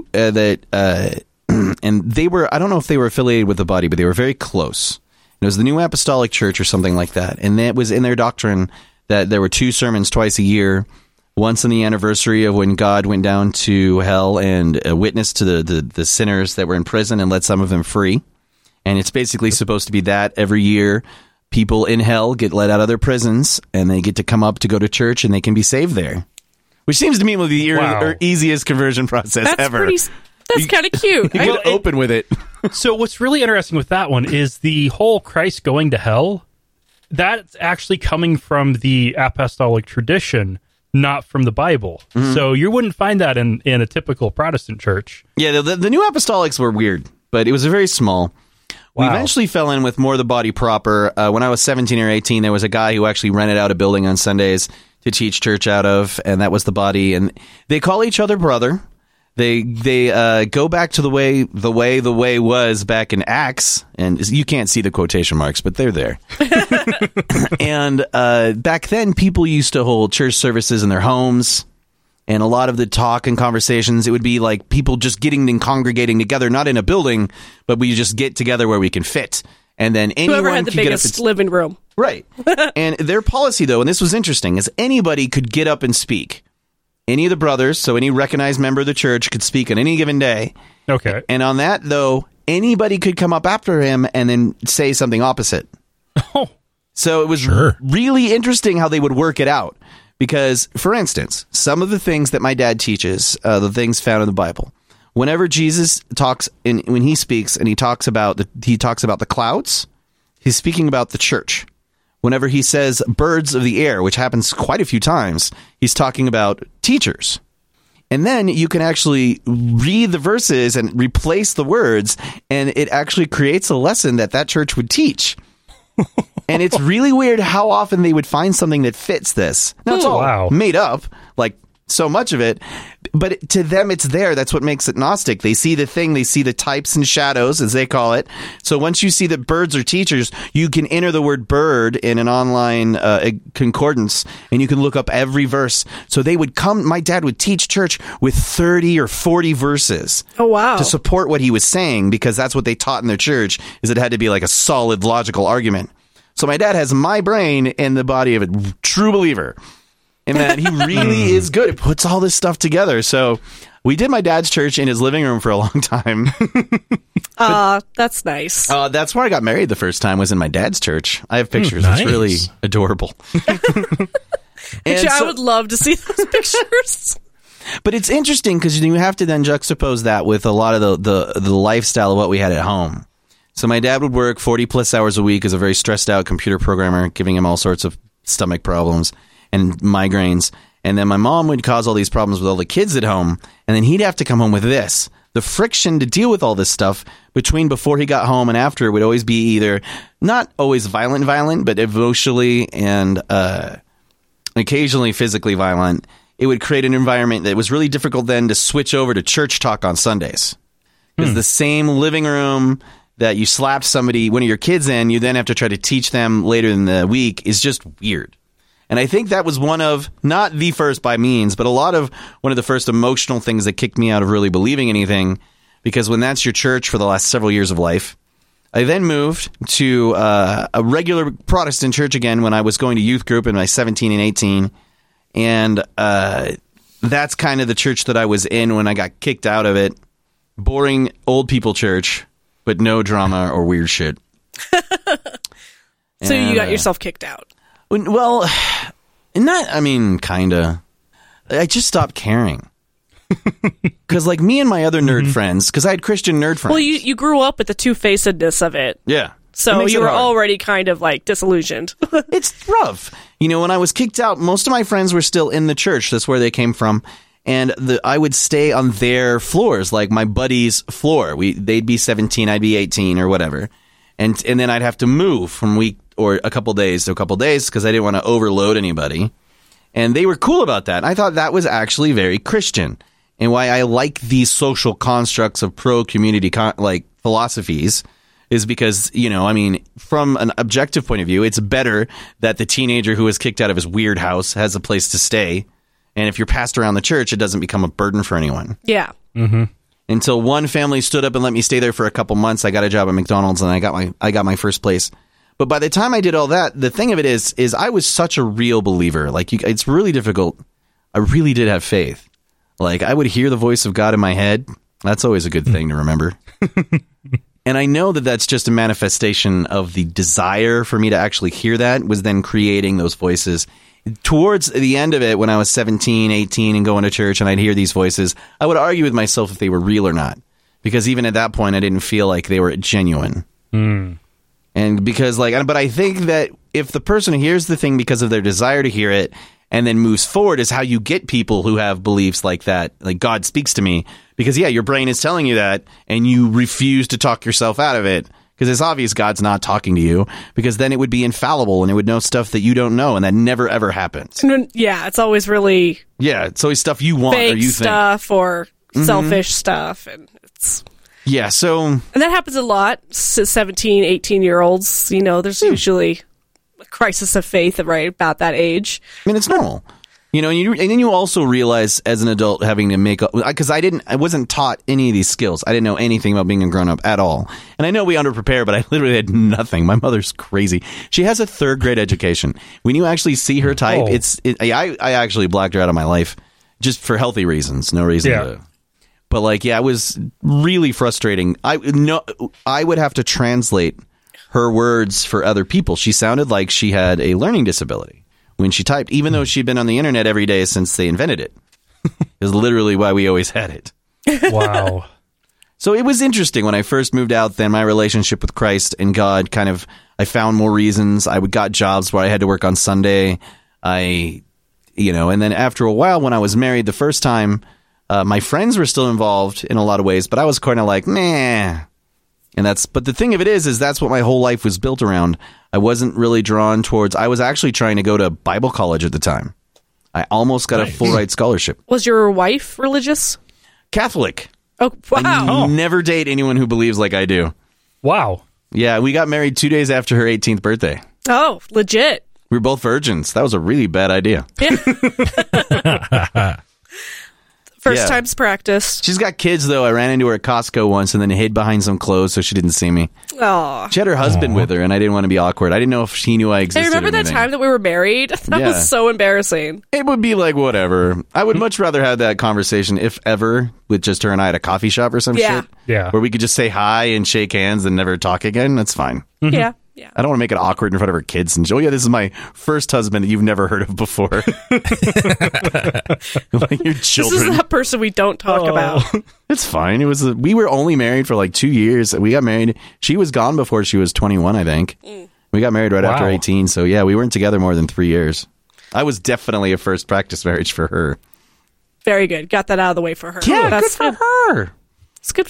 that, and they were, I don't know if they were affiliated with the Body, but they were very close. It was the New Apostolic Church or something like that. And it was in their doctrine that there were 2 sermons twice a year, once on the anniversary of when God went down to hell and witnessed to the sinners that were in prison and let some of them free. And it's basically supposed to be that every year people in hell get let out of their prisons and they get to come up to go to church and they can be saved there. Which seems to me will be the easiest conversion process ever. That's kind of cute. You get open with it. So what's really interesting with that one is the whole Christ going to hell, that's actually coming from the apostolic tradition, not from the Bible. Mm-hmm. So you wouldn't find that in a typical Protestant church. Yeah, the New Apostolics were weird, but it was very small. Wow. We eventually fell in with more of the Body proper. When I was 17 or 18, there was a guy who actually rented out a building on Sundays to teach church out of, and that was the Body. And they call each other brother. They go back to the way was back in Acts, and you can't see the quotation marks, but they're there. And back then, people used to hold church services in their homes, and a lot of the talk and conversations, it would be like people just getting and congregating together, not in a building, but we just get together where we can fit. And then anyone whoever had the biggest living room. Right. And their policy, though, and this was interesting, is anybody could get up and speak. Any of the brothers, so any recognized member of the church could speak on any given day. Okay. And on that, though, anybody could come up after him and then say something opposite. Oh. So it was really interesting how they would work it out. Because, for instance, some of the things that my dad teaches, the things found in the Bible, whenever Jesus talks, when he speaks and he talks about the clouds, he's speaking about the church. Whenever he says birds of the air, which happens quite a few times, he's talking about teachers. And then you can actually read the verses and replace the words, and it actually creates a lesson that church would teach. And it's really weird how often they would find something that fits this. Now, it's all made up, like so much of it, but to them it's there. That's what makes it Gnostic. They see the thing, they see the types and shadows, as they call it. So once you see that birds are teachers, you can enter the word bird in an online concordance, and you can look up every verse. So they would come, my dad would teach church with 30 or 40 verses. Oh, wow. To support what he was saying, because that's what they taught in their church, is it had to be like a solid logical argument. So my dad has my brain in the body of a true believer. And that he really is good. He puts all this stuff together. So we did my dad's church in his living room for a long time. That's nice. That's where I got married the first time, was in my dad's church. I have pictures. Nice. It's really adorable. Actually, I would love to see those pictures. But it's interesting because you have to then juxtapose that with a lot of the lifestyle of what we had at home. So my dad would work 40 plus hours a week as a very stressed out computer programmer, giving him all sorts of stomach problems and migraines. And then my mom would cause all these problems with all the kids at home. And then he'd have to come home with this. The friction to deal with all this stuff between before he got home and after would always be either not always violent, but emotionally and occasionally physically violent. It would create an environment that was really difficult then to switch over to church talk on Sundays. Because the same living room that you slapped somebody, one of your kids in, you then have to try to teach them later in the week is just weird. And I think that was one of, not the first by means, but one of the first emotional things that kicked me out of really believing anything. Because when that's your church for the last several years of life, I then moved to a regular Protestant church again when I was going to youth group in my 17 and 18. And that's kind of the church that I was in when I got kicked out of it. Boring old people church, but no drama or weird shit. So you got yourself kicked out. Well, kinda. I just stopped caring. Because like me and my other nerd friends, because I had Christian nerd friends. Well, you grew up with the two-facedness of it. Yeah. So you were already kind of like disillusioned. It's rough. When I was kicked out, most of my friends were still in the church. That's where they came from. And I would stay on their floors, like my buddy's floor. They'd be 17, I'd be 18 or whatever. And then I'd have to move from week or a couple days to a couple days because I didn't want to overload anybody. And they were cool about that. I thought that was actually very Christian. And why I like these social constructs of pro-community philosophies is because, from an objective point of view, it's better that the teenager who was kicked out of his weird house has a place to stay. And if you're passed around the church, it doesn't become a burden for anyone. Yeah. Mm-hmm. Until one family stood up and let me stay there for a couple months. I got a job at McDonald's and I got my first place. But by the time I did all that, the thing of it is I was such a real believer. It's really difficult. I really did have faith. I would hear the voice of God in my head. That's always a good thing to remember. And I know that that's just a manifestation of the desire for me to actually hear that was then creating those voices. Towards the end of it, when I was 17, 18 and going to church and I'd hear these voices, I would argue with myself if they were real or not. Because even at that point, I didn't feel like they were genuine. And because but I think that if the person hears the thing because of their desire to hear it and then moves forward is how you get people who have beliefs like that. Like God speaks to me because your brain is telling you that and you refuse to talk yourself out of it. Because it's obvious God's not talking to you, because then it would be infallible and it would know stuff that you don't know, and that never ever happens. Yeah, it's always really it's always stuff you want fake or you stuff think. or selfish stuff, and it's and that happens a lot. 17, 18-year-olds, there's usually a crisis of faith right about that age. I mean, it's normal. And then you also realize as an adult having to make up, because I wasn't taught any of these skills. I didn't know anything about being a grown up at all. And I know we underprepare, but I literally had nothing. My mother's crazy. She has a 3rd grade education. When you actually see her type, I actually blacked her out of my life just for healthy reasons. No reason to. But it was really frustrating. I would have to translate her words for other people. She sounded like she had a learning disability when she typed, even though she'd been on the internet every day since they invented it. Is literally why we always had it. Wow. So it was interesting when I first moved out, then my relationship with Christ and God I found more reasons. I got jobs where I had to work on Sunday. And then after a while when I was married the first time, my friends were still involved in a lot of ways, but I was kind of like, meh. But the thing of it is that's what my whole life was built around. I wasn't really drawn towards, I was actually trying to go to Bible college at the time. I almost got a full ride scholarship. Was your wife religious? Catholic. Oh, wow. Never date anyone who believes like I do. Wow. Yeah, we got married 2 days after her 18th birthday. Oh, legit. We were both virgins. That was a really bad idea. Yeah. First time's practice. She's got kids, though. I ran into her at Costco once and then hid behind some clothes so she didn't see me. Aw. She had her husband with her, and I didn't want to be awkward. I didn't know if she knew I existed. Hey, remember or that anything. time that we were married? That was so embarrassing. It would be like, whatever. I would much rather have that conversation, if ever, with just her and I at a coffee shop or some shit. Yeah. Where we could just say hi and shake hands and never talk again. That's fine. Mm-hmm. Yeah. I don't want to make it awkward in front of her kids. And oh yeah, this is my first husband that you've never heard of before. Like your children. This is that person we don't talk about. It's fine. It was. We were only married for like 2 years. We got married. She was gone before she was 21, I think. We got married right after 18. So yeah, we weren't together more than 3 years. I was definitely a first practice marriage for her. Very good. Got that out of the way for her. Yeah, That's good for her. It's good.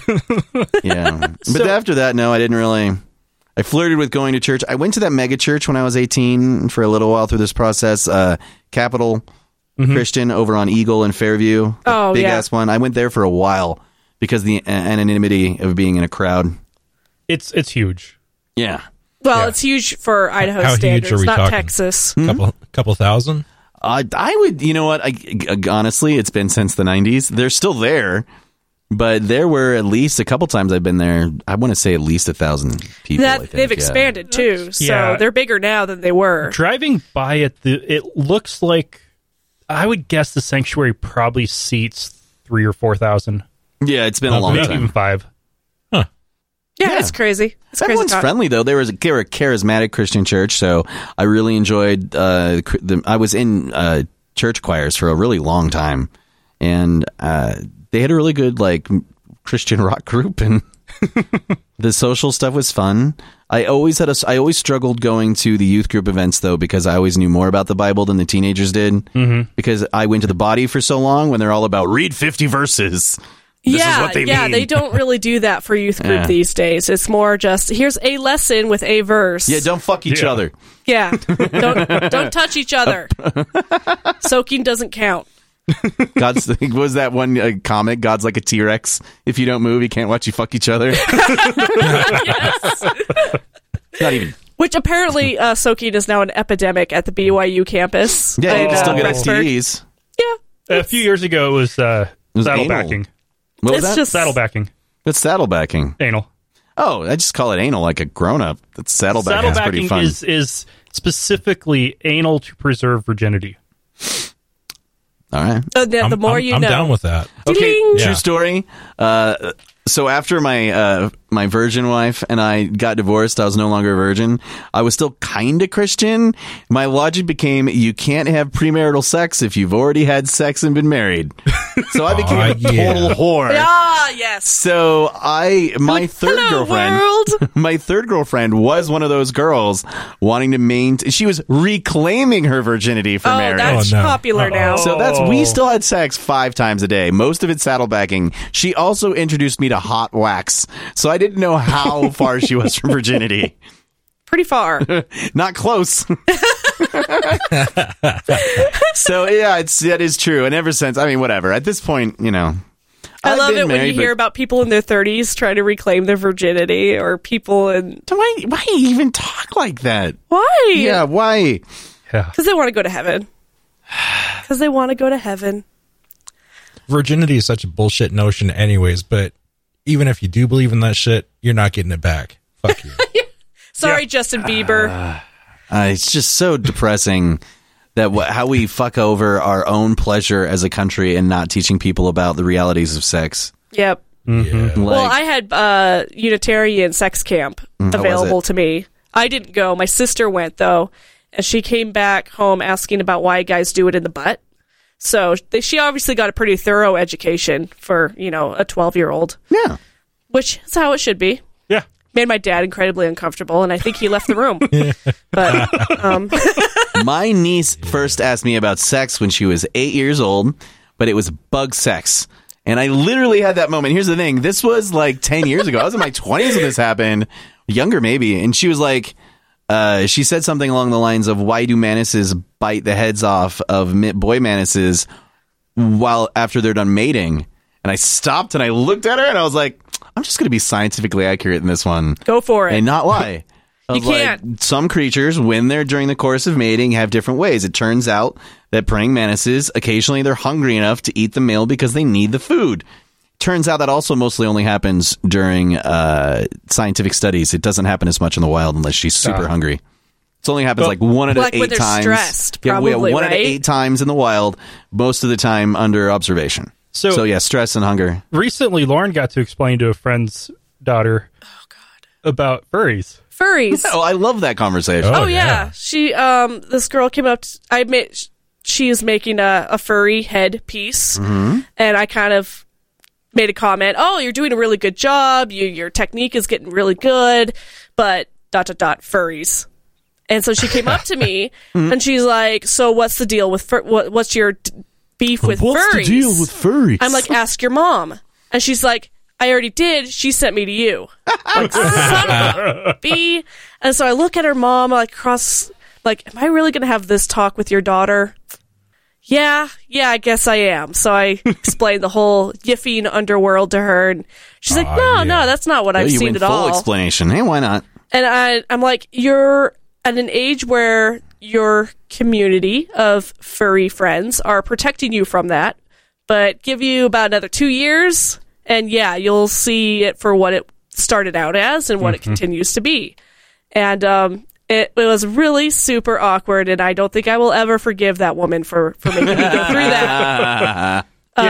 Yeah. But after that, no, I didn't really. I flirted with going to church. I went to that mega church when I was 18 for a little while through this process. Capital Christian over on Eagle and Fairview. Oh, big yeah. ass one. I went there for a while because the anonymity of being in a crowd. It's huge. Yeah. Well, it's huge for Idaho How huge standards, are we not talking? Texas. Couple thousand. I would, you know what? Honestly, it's been since the 90s. They're still there, but there were at least a couple times I've been there. I want to say at least 1,000 people. I think. They've expanded too, so Yeah. they're bigger now than they were. Driving by it, it looks like, I would guess the sanctuary probably seats 3,000 or 4,000. Yeah, it's been a long Maybe time. even 5. Yeah, it's crazy. It's Everyone's crazy. friendly though. They were a charismatic Christian church, so I really enjoyed. I was in church choirs for a really long time, and they had a really good like Christian rock group, and the social stuff was fun. I always struggled going to the youth group events though, because I always knew more about the Bible than the teenagers did. Because I went to the body for so long when they're all about read 50 verses. This is what they mean. They don't really do that for youth group these days. It's more just here's a lesson with a verse. Yeah, don't fuck each other. Yeah, don't touch each other. Soaking doesn't count. God's was that one comic? God's like a T-Rex. If you don't move, he can't watch you fuck each other. Yes. Not even. Which apparently soaking is now an epidemic at the BYU campus. Yeah, you in, can still get Rexburg. STDs. Yeah, A few years ago, it was saddlebacking. anal. What was It's that? just- Saddlebacking. That's saddlebacking. Anal. Oh, I just call it anal like a grown-up. That's saddlebacking. It's pretty fun. is specifically anal to preserve virginity. All right. the more you I'm know. down with that. Okay, Ding. Yeah. true story. So after my my virgin wife and I got divorced, I was no longer a virgin. I was still kind of Christian. My logic became, you can't have premarital sex if you've already had sex and been married. So I became a total whore. Ah, yes. So my third Hello, girlfriend, world. my third girlfriend was one of those girls wanting to maintain. She was reclaiming her virginity for Oh, marriage. that's Oh, no. popular now. So we still had sex 5 times a day, most of it saddlebacking. She also introduced me to hot wax, so I didn't know how far she was from virginity. Pretty far. Not close. So yeah, that is true. And ever since, I mean, whatever. At this point, you know, I I've love been it when married, you hear about people in their 30s trying to reclaim their virginity, or people in but why even talk like that? why? Yeah, why? Yeah. Because they want to go to heaven. Because they want to go to heaven. Virginity is such a bullshit notion anyways, but even if you do believe in that shit, you're not getting it back. Fuck you. Sorry, Justin Bieber. It's just so depressing that how we fuck over our own pleasure as a country and not teaching people about the realities of sex. Yep. Yeah. Well, I had Unitarian sex camp available to me. I didn't go. My sister went, though, and she came back home asking about why guys do it in the butt. So she obviously got a pretty thorough education for, a 12-year-old, Yeah. which is how it should be. Yeah. Made my dad incredibly uncomfortable, and I think he left the room. But My niece first asked me about sex when she was 8 years old, but it was bug sex. And I literally had that moment. Here's the thing. This was like 10 years ago. I was in my 20s when this happened. Younger, maybe. And she was like, she said something along the lines of, why do manises bite the heads off of boy manises after they're done mating? And I stopped and I looked at her and I was like, I'm just going to be scientifically accurate in this one. Go for it. And not lie. You can't. Some creatures, when they're during the course of mating, have different ways. It turns out that praying mantises, occasionally they're hungry enough to eat the male because they need the food. Turns out that also mostly only happens during scientific studies. It doesn't happen as much in the wild unless she's super hungry. It only happens like 1 out of 8 when they're times. Stressed, probably, yeah, 1 out of right? 8 times in the wild, most of the time under observation. So yeah, stress and hunger. Recently, Lauren got to explain to a friend's daughter about furries. Furries. Oh, I love that conversation. Oh yeah. She this girl came up she is making a furry head piece, and I kind of made a comment, oh, you're doing a really good job, your technique is getting really good, but ... furries. And so she came up to me and she's like, so what's the deal with what's your beef with furries? What's the deal with furries? I'm like, ask your mom. And she's like, I already did. She sent me to you. Like, son of a bee. And so I look at her mom, like, across, like, am I really going to have this talk with your daughter? Yeah, I guess I am. So I explained the whole yiffing underworld to her. And she's like, no, that's not what I've seen at all. Full explanation. Hey, why not? And I'm like, you're at an age where your community of furry friends are protecting you from that. But give you about another 2 years, and yeah, you'll see it for what it started out as and what it continues to be. And it was really super awkward, and I don't think I will ever forgive that woman for making me go through that.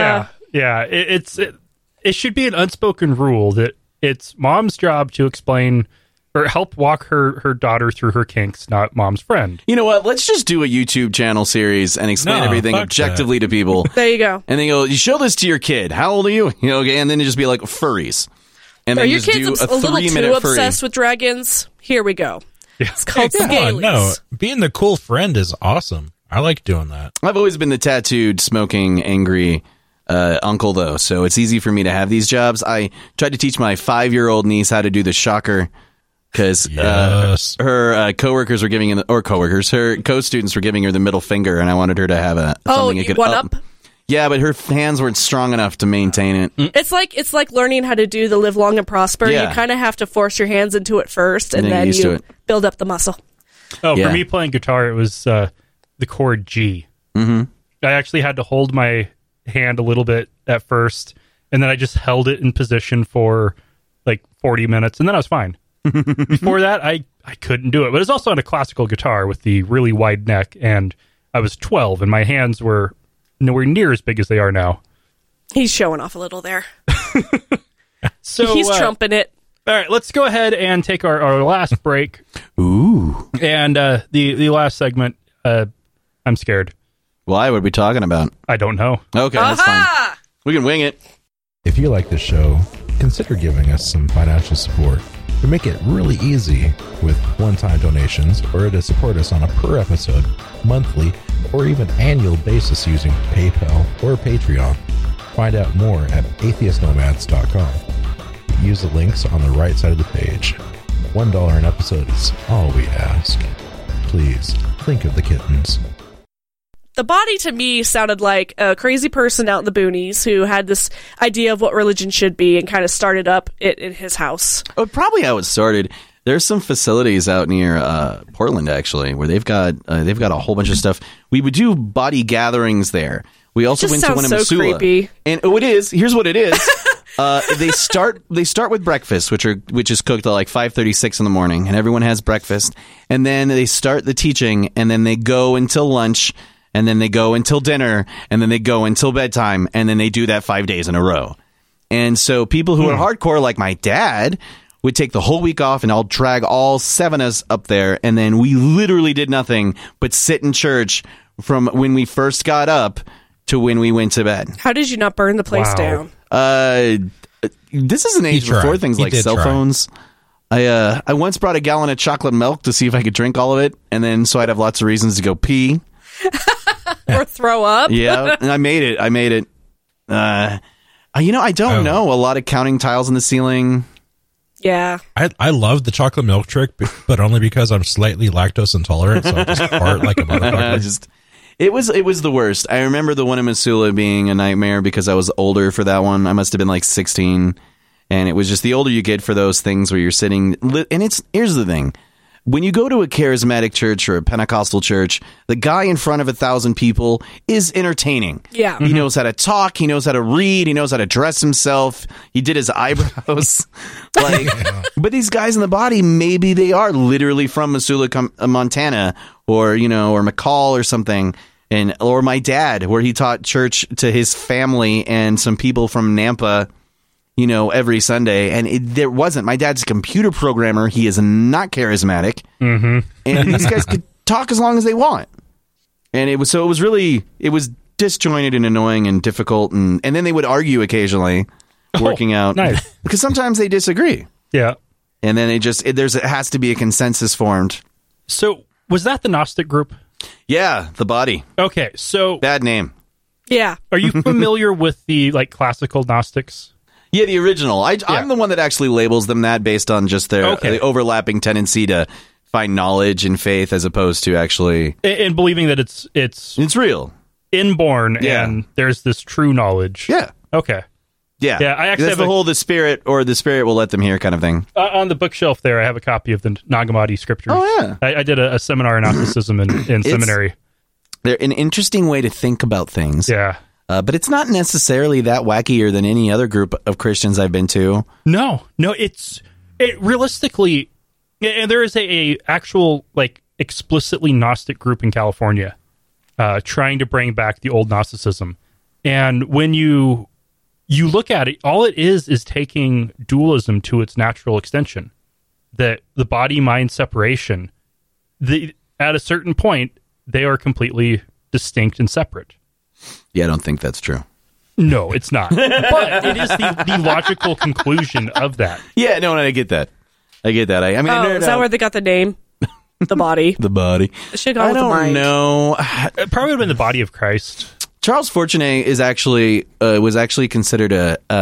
It should be an unspoken rule that it's mom's job to explain or help walk her daughter through her kinks, not mom's friend. You know what? Let's just do a YouTube channel series and explain everything objectively to people. There you go. And then you show this to your kid. How old are you? And then you just be like, furries. And then your just kid's do a 3-minute too obsessed with dragons? Here we go. Yeah. It's called Come on, Scalies. no, being the cool friend is awesome. I like doing that. I've always been the tattooed, smoking, angry uncle, though, so it's easy for me to have these jobs. I tried to teach my 5-year-old niece how to do the shocker because her coworkers were giving her co-students were giving her the middle finger, and I wanted her to have something that could up. Yeah, but her hands weren't strong enough to maintain it. It's like learning how to do the live long and prosper. Yeah. You kind of have to force your hands into it first, and then you build up the muscle. Oh, for me playing guitar, it was the chord G. Mm-hmm. I actually had to hold my hand a little bit at first, and then I just held it in position for like 40 minutes, and then I was fine. Before that, I couldn't do it. But it was also on a classical guitar with the really wide neck, and I was 12, and my hands were nowhere near as big as they are now. He's showing off a little there. So he's trumping it. All right, let's go ahead and take our last break. Ooh. And the last segment, I'm scared. Why? What are we talking about? I don't know. Okay, that's fine. We can wing it. If you like this show, consider giving us some financial support. We make it really easy with one-time donations or to support us on a per episode, monthly, or even annual basis using PayPal or Patreon. Find out more at atheistnomads.com. Use the links on the right side of the page. $1 an episode is all we ask. Please, think of the kittens. The body to me sounded like a crazy person out in the boonies who had this idea of what religion should be and kind of started up it in his house. Oh, probably how it started. There's some facilities out near Portland, actually, where they've got a whole bunch of stuff. We would do body gatherings there. We also went to one in Missoula. Creepy. And it is. Here's what it is. They start with breakfast, which is cooked at like 5:36 in the morning, and everyone has breakfast. And then they start the teaching, and then they go until lunch. And then they go until dinner, and then they go until bedtime, and then they do that 5 days in a row. And so people who are hardcore, like my dad, would take the whole week off, and I'll drag all 7 of us up there, and then we literally did nothing but sit in church from when we first got up to when we went to bed. How did you not burn the place down? This is an age before things like cell phones. I once brought a gallon of chocolate milk to see if I could drink all of it, and then so I'd have lots of reasons to go pee. Or throw up. Yeah, and I made it. I don't know. A lot of counting tiles in the ceiling. Yeah. I love the chocolate milk trick, but only because I'm slightly lactose intolerant, so I just fart like a motherfucker. It was the worst. I remember the one in Missoula being a nightmare because I was older for that one. I must have been like 16, and it was just the older you get for those things where you're sitting. And here's the thing. When you go to a charismatic church or a Pentecostal church, the guy in front of 1,000 people is entertaining. Yeah. He knows how to talk. He knows how to read. He knows how to dress himself. He did his eyebrows. But these guys in the body, maybe they are literally from Missoula, Montana, or, or McCall or something. Or my dad, where he taught church to his family and some people from Nampa, every Sunday. And there wasn't. My dad's a computer programmer. He is not charismatic. Mm-hmm. And these guys could talk as long as they want. And it was disjointed and annoying and difficult. And then they would argue occasionally, working out. Nice. Because sometimes they disagree. Yeah. And then it has to be a consensus formed. So was that the Gnostic group? Yeah, the body. Okay, so bad name. Yeah. Are you familiar with the classical Gnostics? Yeah, the original. I'm the one that actually labels them that based on just their the overlapping tendency to find knowledge and faith as opposed to actually and believing that it's real, inborn, and there's this true knowledge. Yeah. Okay. Yeah. Yeah. I actually that's the spirit will let them hear kind of thing. On the bookshelf there, I have a copy of the Nag Hammadi scriptures. Oh yeah. I did a seminar in Gnosticism in seminary. They're an interesting way to think about things. Yeah. But it's not necessarily that wackier than any other group of Christians I've been to. No, it realistically, and there is a actual explicitly Gnostic group in California, trying to bring back the old Gnosticism. And when you look at it, all it is taking dualism to its natural extension. That the body-mind separation, at a certain point, they are completely distinct and separate. Yeah, I don't think that's true. No, it's not. But it is the logical conclusion of that. Yeah, no, I get that. I mean, is that where they got the name? The body. The body. I don't know. It probably would have been the body of Christ. Charles Fortuné is was actually considered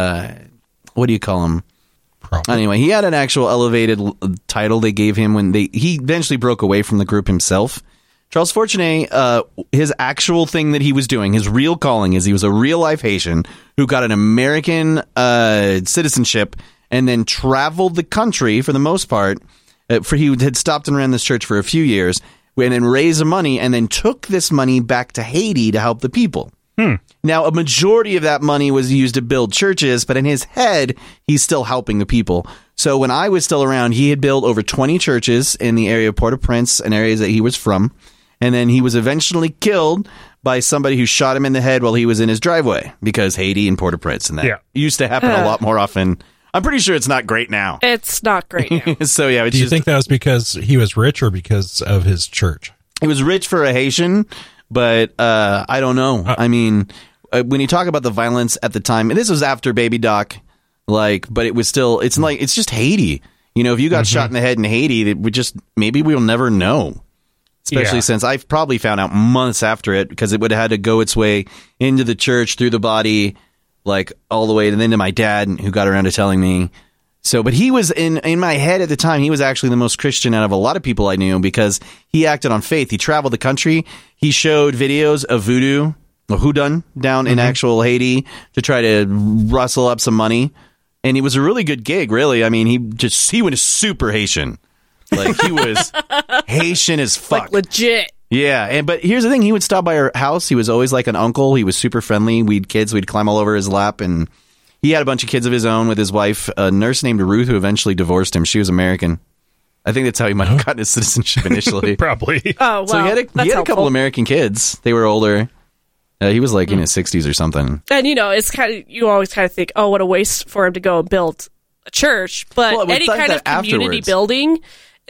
a what do you call him? Probably. Anyway, he had an actual elevated title they gave him when he eventually broke away from the group himself. Charles Fortuné, his actual thing that he was doing, his real calling is he was a real life Haitian who got an American citizenship and then traveled the country for the most part. He had stopped and ran this church for a few years and then raised money and then took this money back to Haiti to help the people. Now, a majority of that money was used to build churches, but in his head, he's still helping the people. So when I was still around, he had built over 20 churches in the area of Port-au-Prince and areas that he was from. And then he was eventually killed by somebody who shot him in the head while he was in his driveway because Haiti and Port-au-Prince and that used to happen a lot more often. I'm pretty sure it's not great now. It's not great now. So yeah, do you think that was because he was rich or because of his church? He was rich for a Haitian, but I don't know. I mean, when you talk about the violence at the time, and this was after Baby Doc, but it was still, it's just Haiti. If you got shot in the head in Haiti, maybe we'll never know. Especially since I've probably found out months after it because it would have had to go its way into the church, through the body, all the way, and then to my dad, who got around to telling me. So, but he was in my head at the time, he was actually the most Christian out of a lot of people I knew because he acted on faith. He traveled the country. He showed videos of voodoo, or houdon, down in actual Haiti to try to rustle up some money. And it was a really good gig, really. I mean, he went super Haitian. He was Haitian as fuck. Legit. Yeah, but here's the thing. He would stop by our house. He was always like an uncle. He was super friendly. We'd climb all over his lap, and he had a bunch of kids of his own with his wife, a nurse named Ruth, who eventually divorced him. She was American. I think that's how he might have gotten his citizenship initially. Probably. Oh, well, so he had a couple American kids. They were older. He was in his 60s or something. And, it's you always kind of think, oh, what a waste for him to go and build a church. But any kind of community building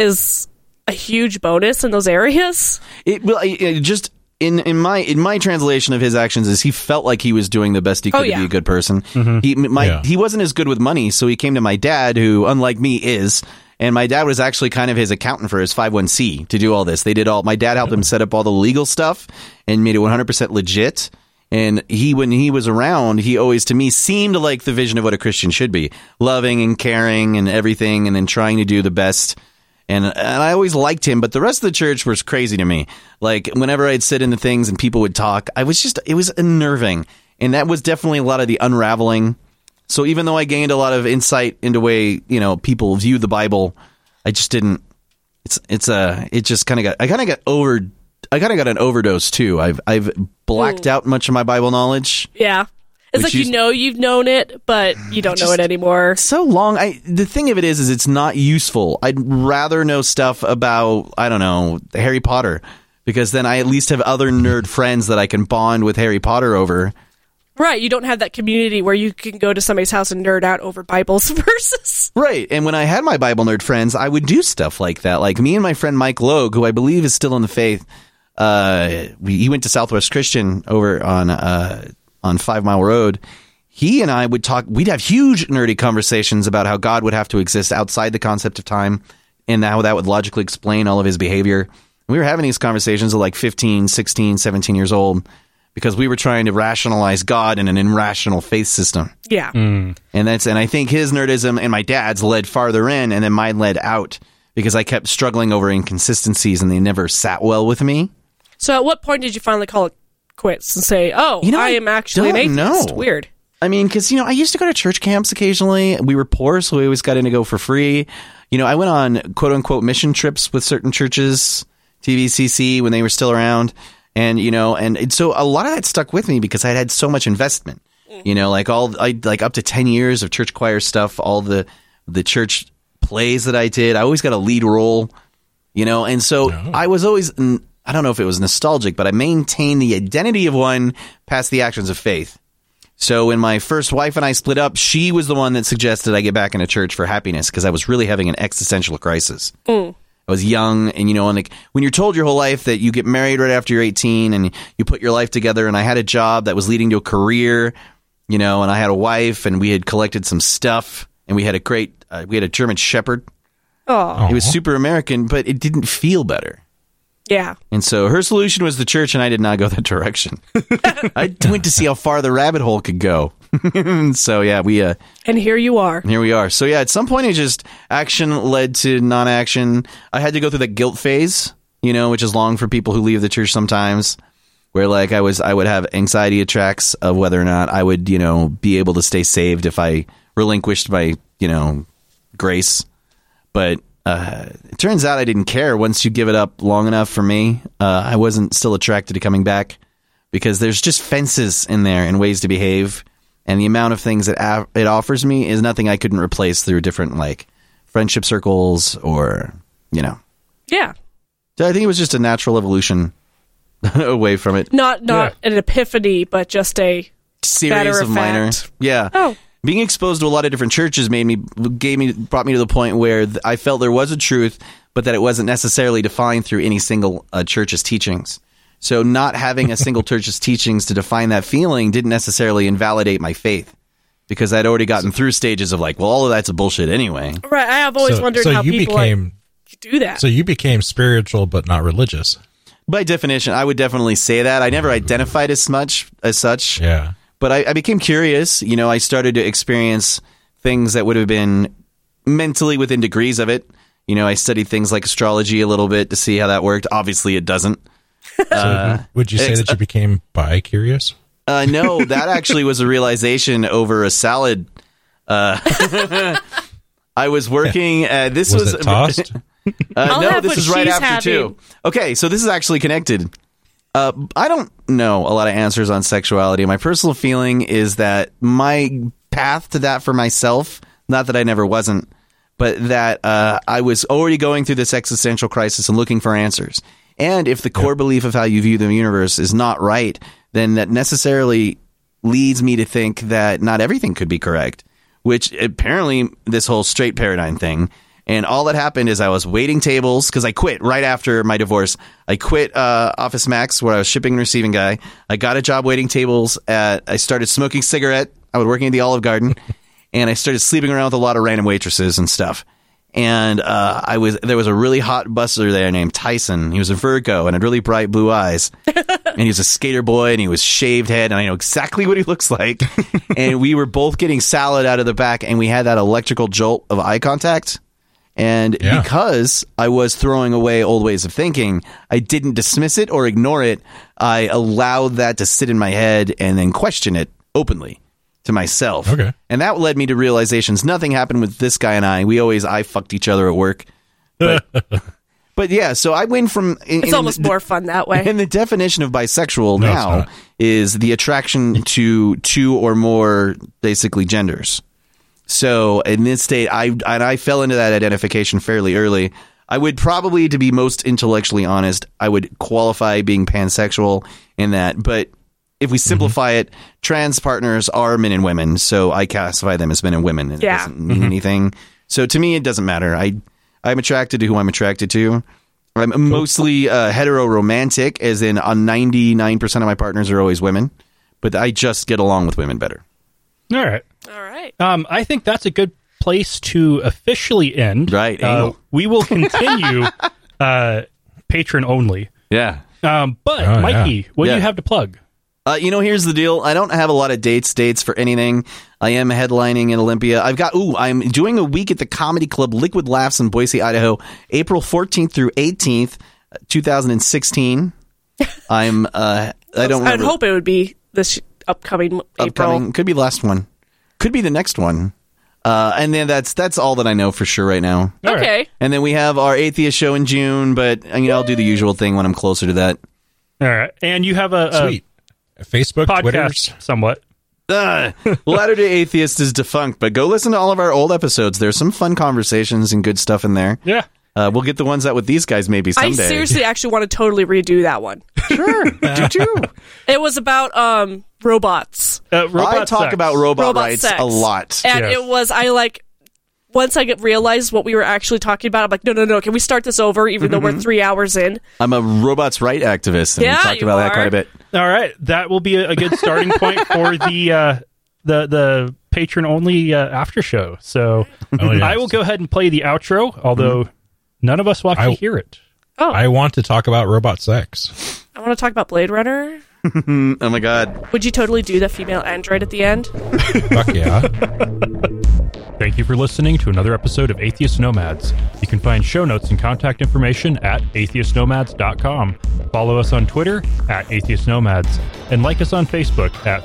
is a huge bonus in those areas. Just in my translation of his actions is he felt like he was doing the best he could to be a good person. Mm-hmm. He wasn't as good with money, so he came to my dad, who, unlike me, is. And my dad was actually kind of his accountant for his 501c to do all this. My dad helped him set up all the legal stuff and made it 100% legit. And when he was around, he always, to me, seemed like the vision of what a Christian should be. Loving and caring and everything, and then trying to do the best. And I always liked him, but the rest of the church was crazy to me. Like, whenever I'd sit in the things and people would talk, it was unnerving. And that was definitely a lot of the unraveling. So even though I gained a lot of insight into the way, people view the Bible, I just didn't. I kind of got an overdose too. I've blacked out much of my Bible knowledge. Yeah. It's like you've known it, but you don't know it anymore. So long. The thing of it is it's not useful. I'd rather know stuff about, I don't know, Harry Potter, because then I at least have other nerd friends that I can bond with Harry Potter over. Right, you don't have that community where you can go to somebody's house and nerd out over Bibles verses. Right, and when I had my Bible nerd friends, I would do stuff like that. Like me and my friend Mike Logue, who I believe is still in the faith, he went to Southwest Christian over on 5 Mile Road. He and I would talk, we'd have huge nerdy conversations about how God would have to exist outside the concept of time and how that would logically explain all of his behavior. We were having these conversations at like 15, 16, 17 years old. Because we were trying to rationalize God in an irrational faith system. Yeah. And I think his nerdism and my dad's led farther in, and then mine led out because I kept struggling over inconsistencies and they never sat well with me. So at what point did you finally call it quits and say, I am actually an atheist? Weird. I mean, because, I used to go to church camps occasionally. We were poor, so we always got in to go for free. I went on quote-unquote mission trips with certain churches, TVCC, when they were still around. And, and so a lot of that stuck with me because I'd had so much investment, like up to 10 years of church choir stuff, all the church plays that I did. I always got a lead role, and so I was always, I don't know if it was nostalgic, but I maintained the identity of one past the actions of faith. So when my first wife and I split up, she was the one that suggested I get back into church for happiness because I was really having an existential crisis. I was young, and when you're told your whole life that you get married right after you're 18 and you put your life together, and I had a job that was leading to a career, and I had a wife, and we had collected some stuff, and we had a German Shepherd. Oh, it was super American, but it didn't feel better. Yeah. And so her solution was the church, and I did not go that direction. I went to see how far the rabbit hole could go. So yeah, and here you are. Here we are. So yeah, at some point it just action led to non-action. I had to go through that guilt phase, which is long for people who leave the church sometimes, where like I would have anxiety attacks of whether or not I would, be able to stay saved if I relinquished my, grace. But it turns out I didn't care. Once you give it up long enough for me, I wasn't still attracted to coming back because there's just fences in there and ways to behave. And the amount of things that it offers me is nothing I couldn't replace through different, like, friendship circles or, Yeah. So I think it was just a natural evolution away from it. Not an epiphany, but just a series of minor. Yeah. Oh. Being exposed to a lot of different churches brought me to the point where I felt there was a truth, but that it wasn't necessarily defined through any single church's teachings. So not having a single church's teachings to define that feeling didn't necessarily invalidate my faith because I'd already gotten through stages of like, well, all of that's a bullshit anyway. Right. I have always wondered how people do that. So you became spiritual but not religious. By definition, I would definitely say that. I never identified as such. Yeah. But I became curious. I started to experience things that would have been mentally within degrees of it. I studied things like astrology a little bit to see how that worked. Obviously, it doesn't. So would you say that you became bi-curious? No, that actually was a realization over a salad. I was working at this was it tossed? No, this is right after too. Okay, so this is actually connected. I don't know a lot of answers on sexuality. My personal feeling is that my path to that for myself, not that I never wasn't, but that I was already going through this existential crisis and looking for answers. And if the core belief of how you view the universe is not right, then that necessarily leads me to think that not everything could be correct, which apparently this whole straight paradigm thing. And all that happened is I was waiting tables because I quit right after my divorce. I quit Office Max where I was shipping and receiving guy. I got a job waiting tables I started smoking cigarette. I was working at the Olive Garden and I started sleeping around with a lot of random waitresses and stuff. And there was a really hot busser there named Tyson. He was a Virgo and had really bright blue eyes. And he was a skater boy, and he was shaved head, and I know exactly what he looks like. And we were both getting salad out of the back, and we had that electrical jolt of eye contact. And because I was throwing away old ways of thinking, I didn't dismiss it or ignore it. I allowed that to sit in my head and then question it openly to myself. Okay. And that led me to realizations. Nothing happened with this guy and I. We always fucked each other at work. But, but yeah, so I went from... It's almost more fun that way. And the definition of bisexual now is the attraction to two or more, basically, genders. So in this state, I fell into that identification fairly early. I would probably, to be most intellectually honest, I would qualify being pansexual in that. But if we simplify it, trans partners are men and women. So I classify them as men and women. And it doesn't mean anything. So to me, it doesn't matter. I'm attracted to who I'm attracted to. I'm mostly hetero-romantic, as in 99% of my partners are always women. But I just get along with women better. All right. I think that's a good place to officially end. Right. We will continue patron only. Yeah. But Mikey, what do you have to plug? Here's the deal. I don't have a lot of dates for anything. I am headlining in Olympia. I'm doing a week at the Comedy Club Liquid Laughs in Boise, Idaho, April 14th through 18th, 2016. I don't remember. I'd hope it would be this upcoming April. Could be the last one. Could be the next one. And then that's all that I know for sure right now. Okay. Right. And then we have our Atheist show in June, but I'll do the usual thing when I'm closer to that. All right. And you have a Facebook, podcast, Twitters, somewhat. Latter-day Atheist is defunct, but go listen to all of our old episodes. There's some fun conversations and good stuff in there. Yeah. We'll get the ones out with these guys maybe someday. I seriously actually want to totally redo that one. Sure. Do you? It was about robots. I talk about robot rights sex a lot. And it was, once I realized what we were actually talking about, I'm like, no, can we start this over even though we're 3 hours in? I'm a robots' right activist, and we talked about that quite a bit. All right. That will be a good starting point for the patron-only after show. So I will go ahead and play the outro, although none of us will actually hear it. Oh. I want to talk about robot sex. I want to talk about Blade Runner. Oh my god. Would you totally do the female android at the end? Fuck yeah. Thank you for listening to another episode of Atheist Nomads. You can find show notes and contact information at atheistnomads.com. Follow us on Twitter at Atheist Nomads, and like us on Facebook at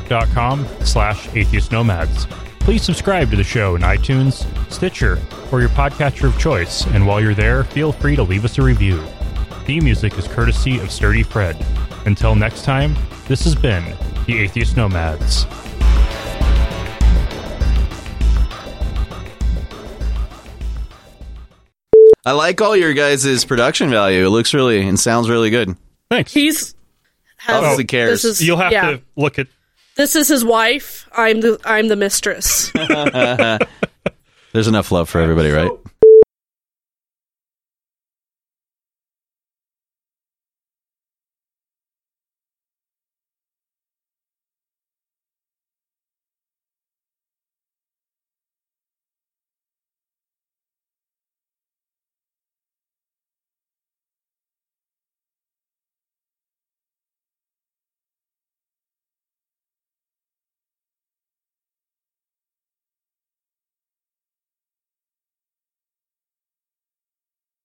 facebook.com/atheistnomads. Please subscribe to the show in iTunes, Stitcher, or your podcatcher of choice, and while you're there, feel free to leave us a review. Theme music is courtesy of Sturdy Fred. Until next time, this has been the Atheist Nomads. I like all your guys' production value. It looks really and sounds really good. Thanks. Obviously cares. You'll have to look at... This is his wife. I'm the mistress. There's enough love for everybody, right?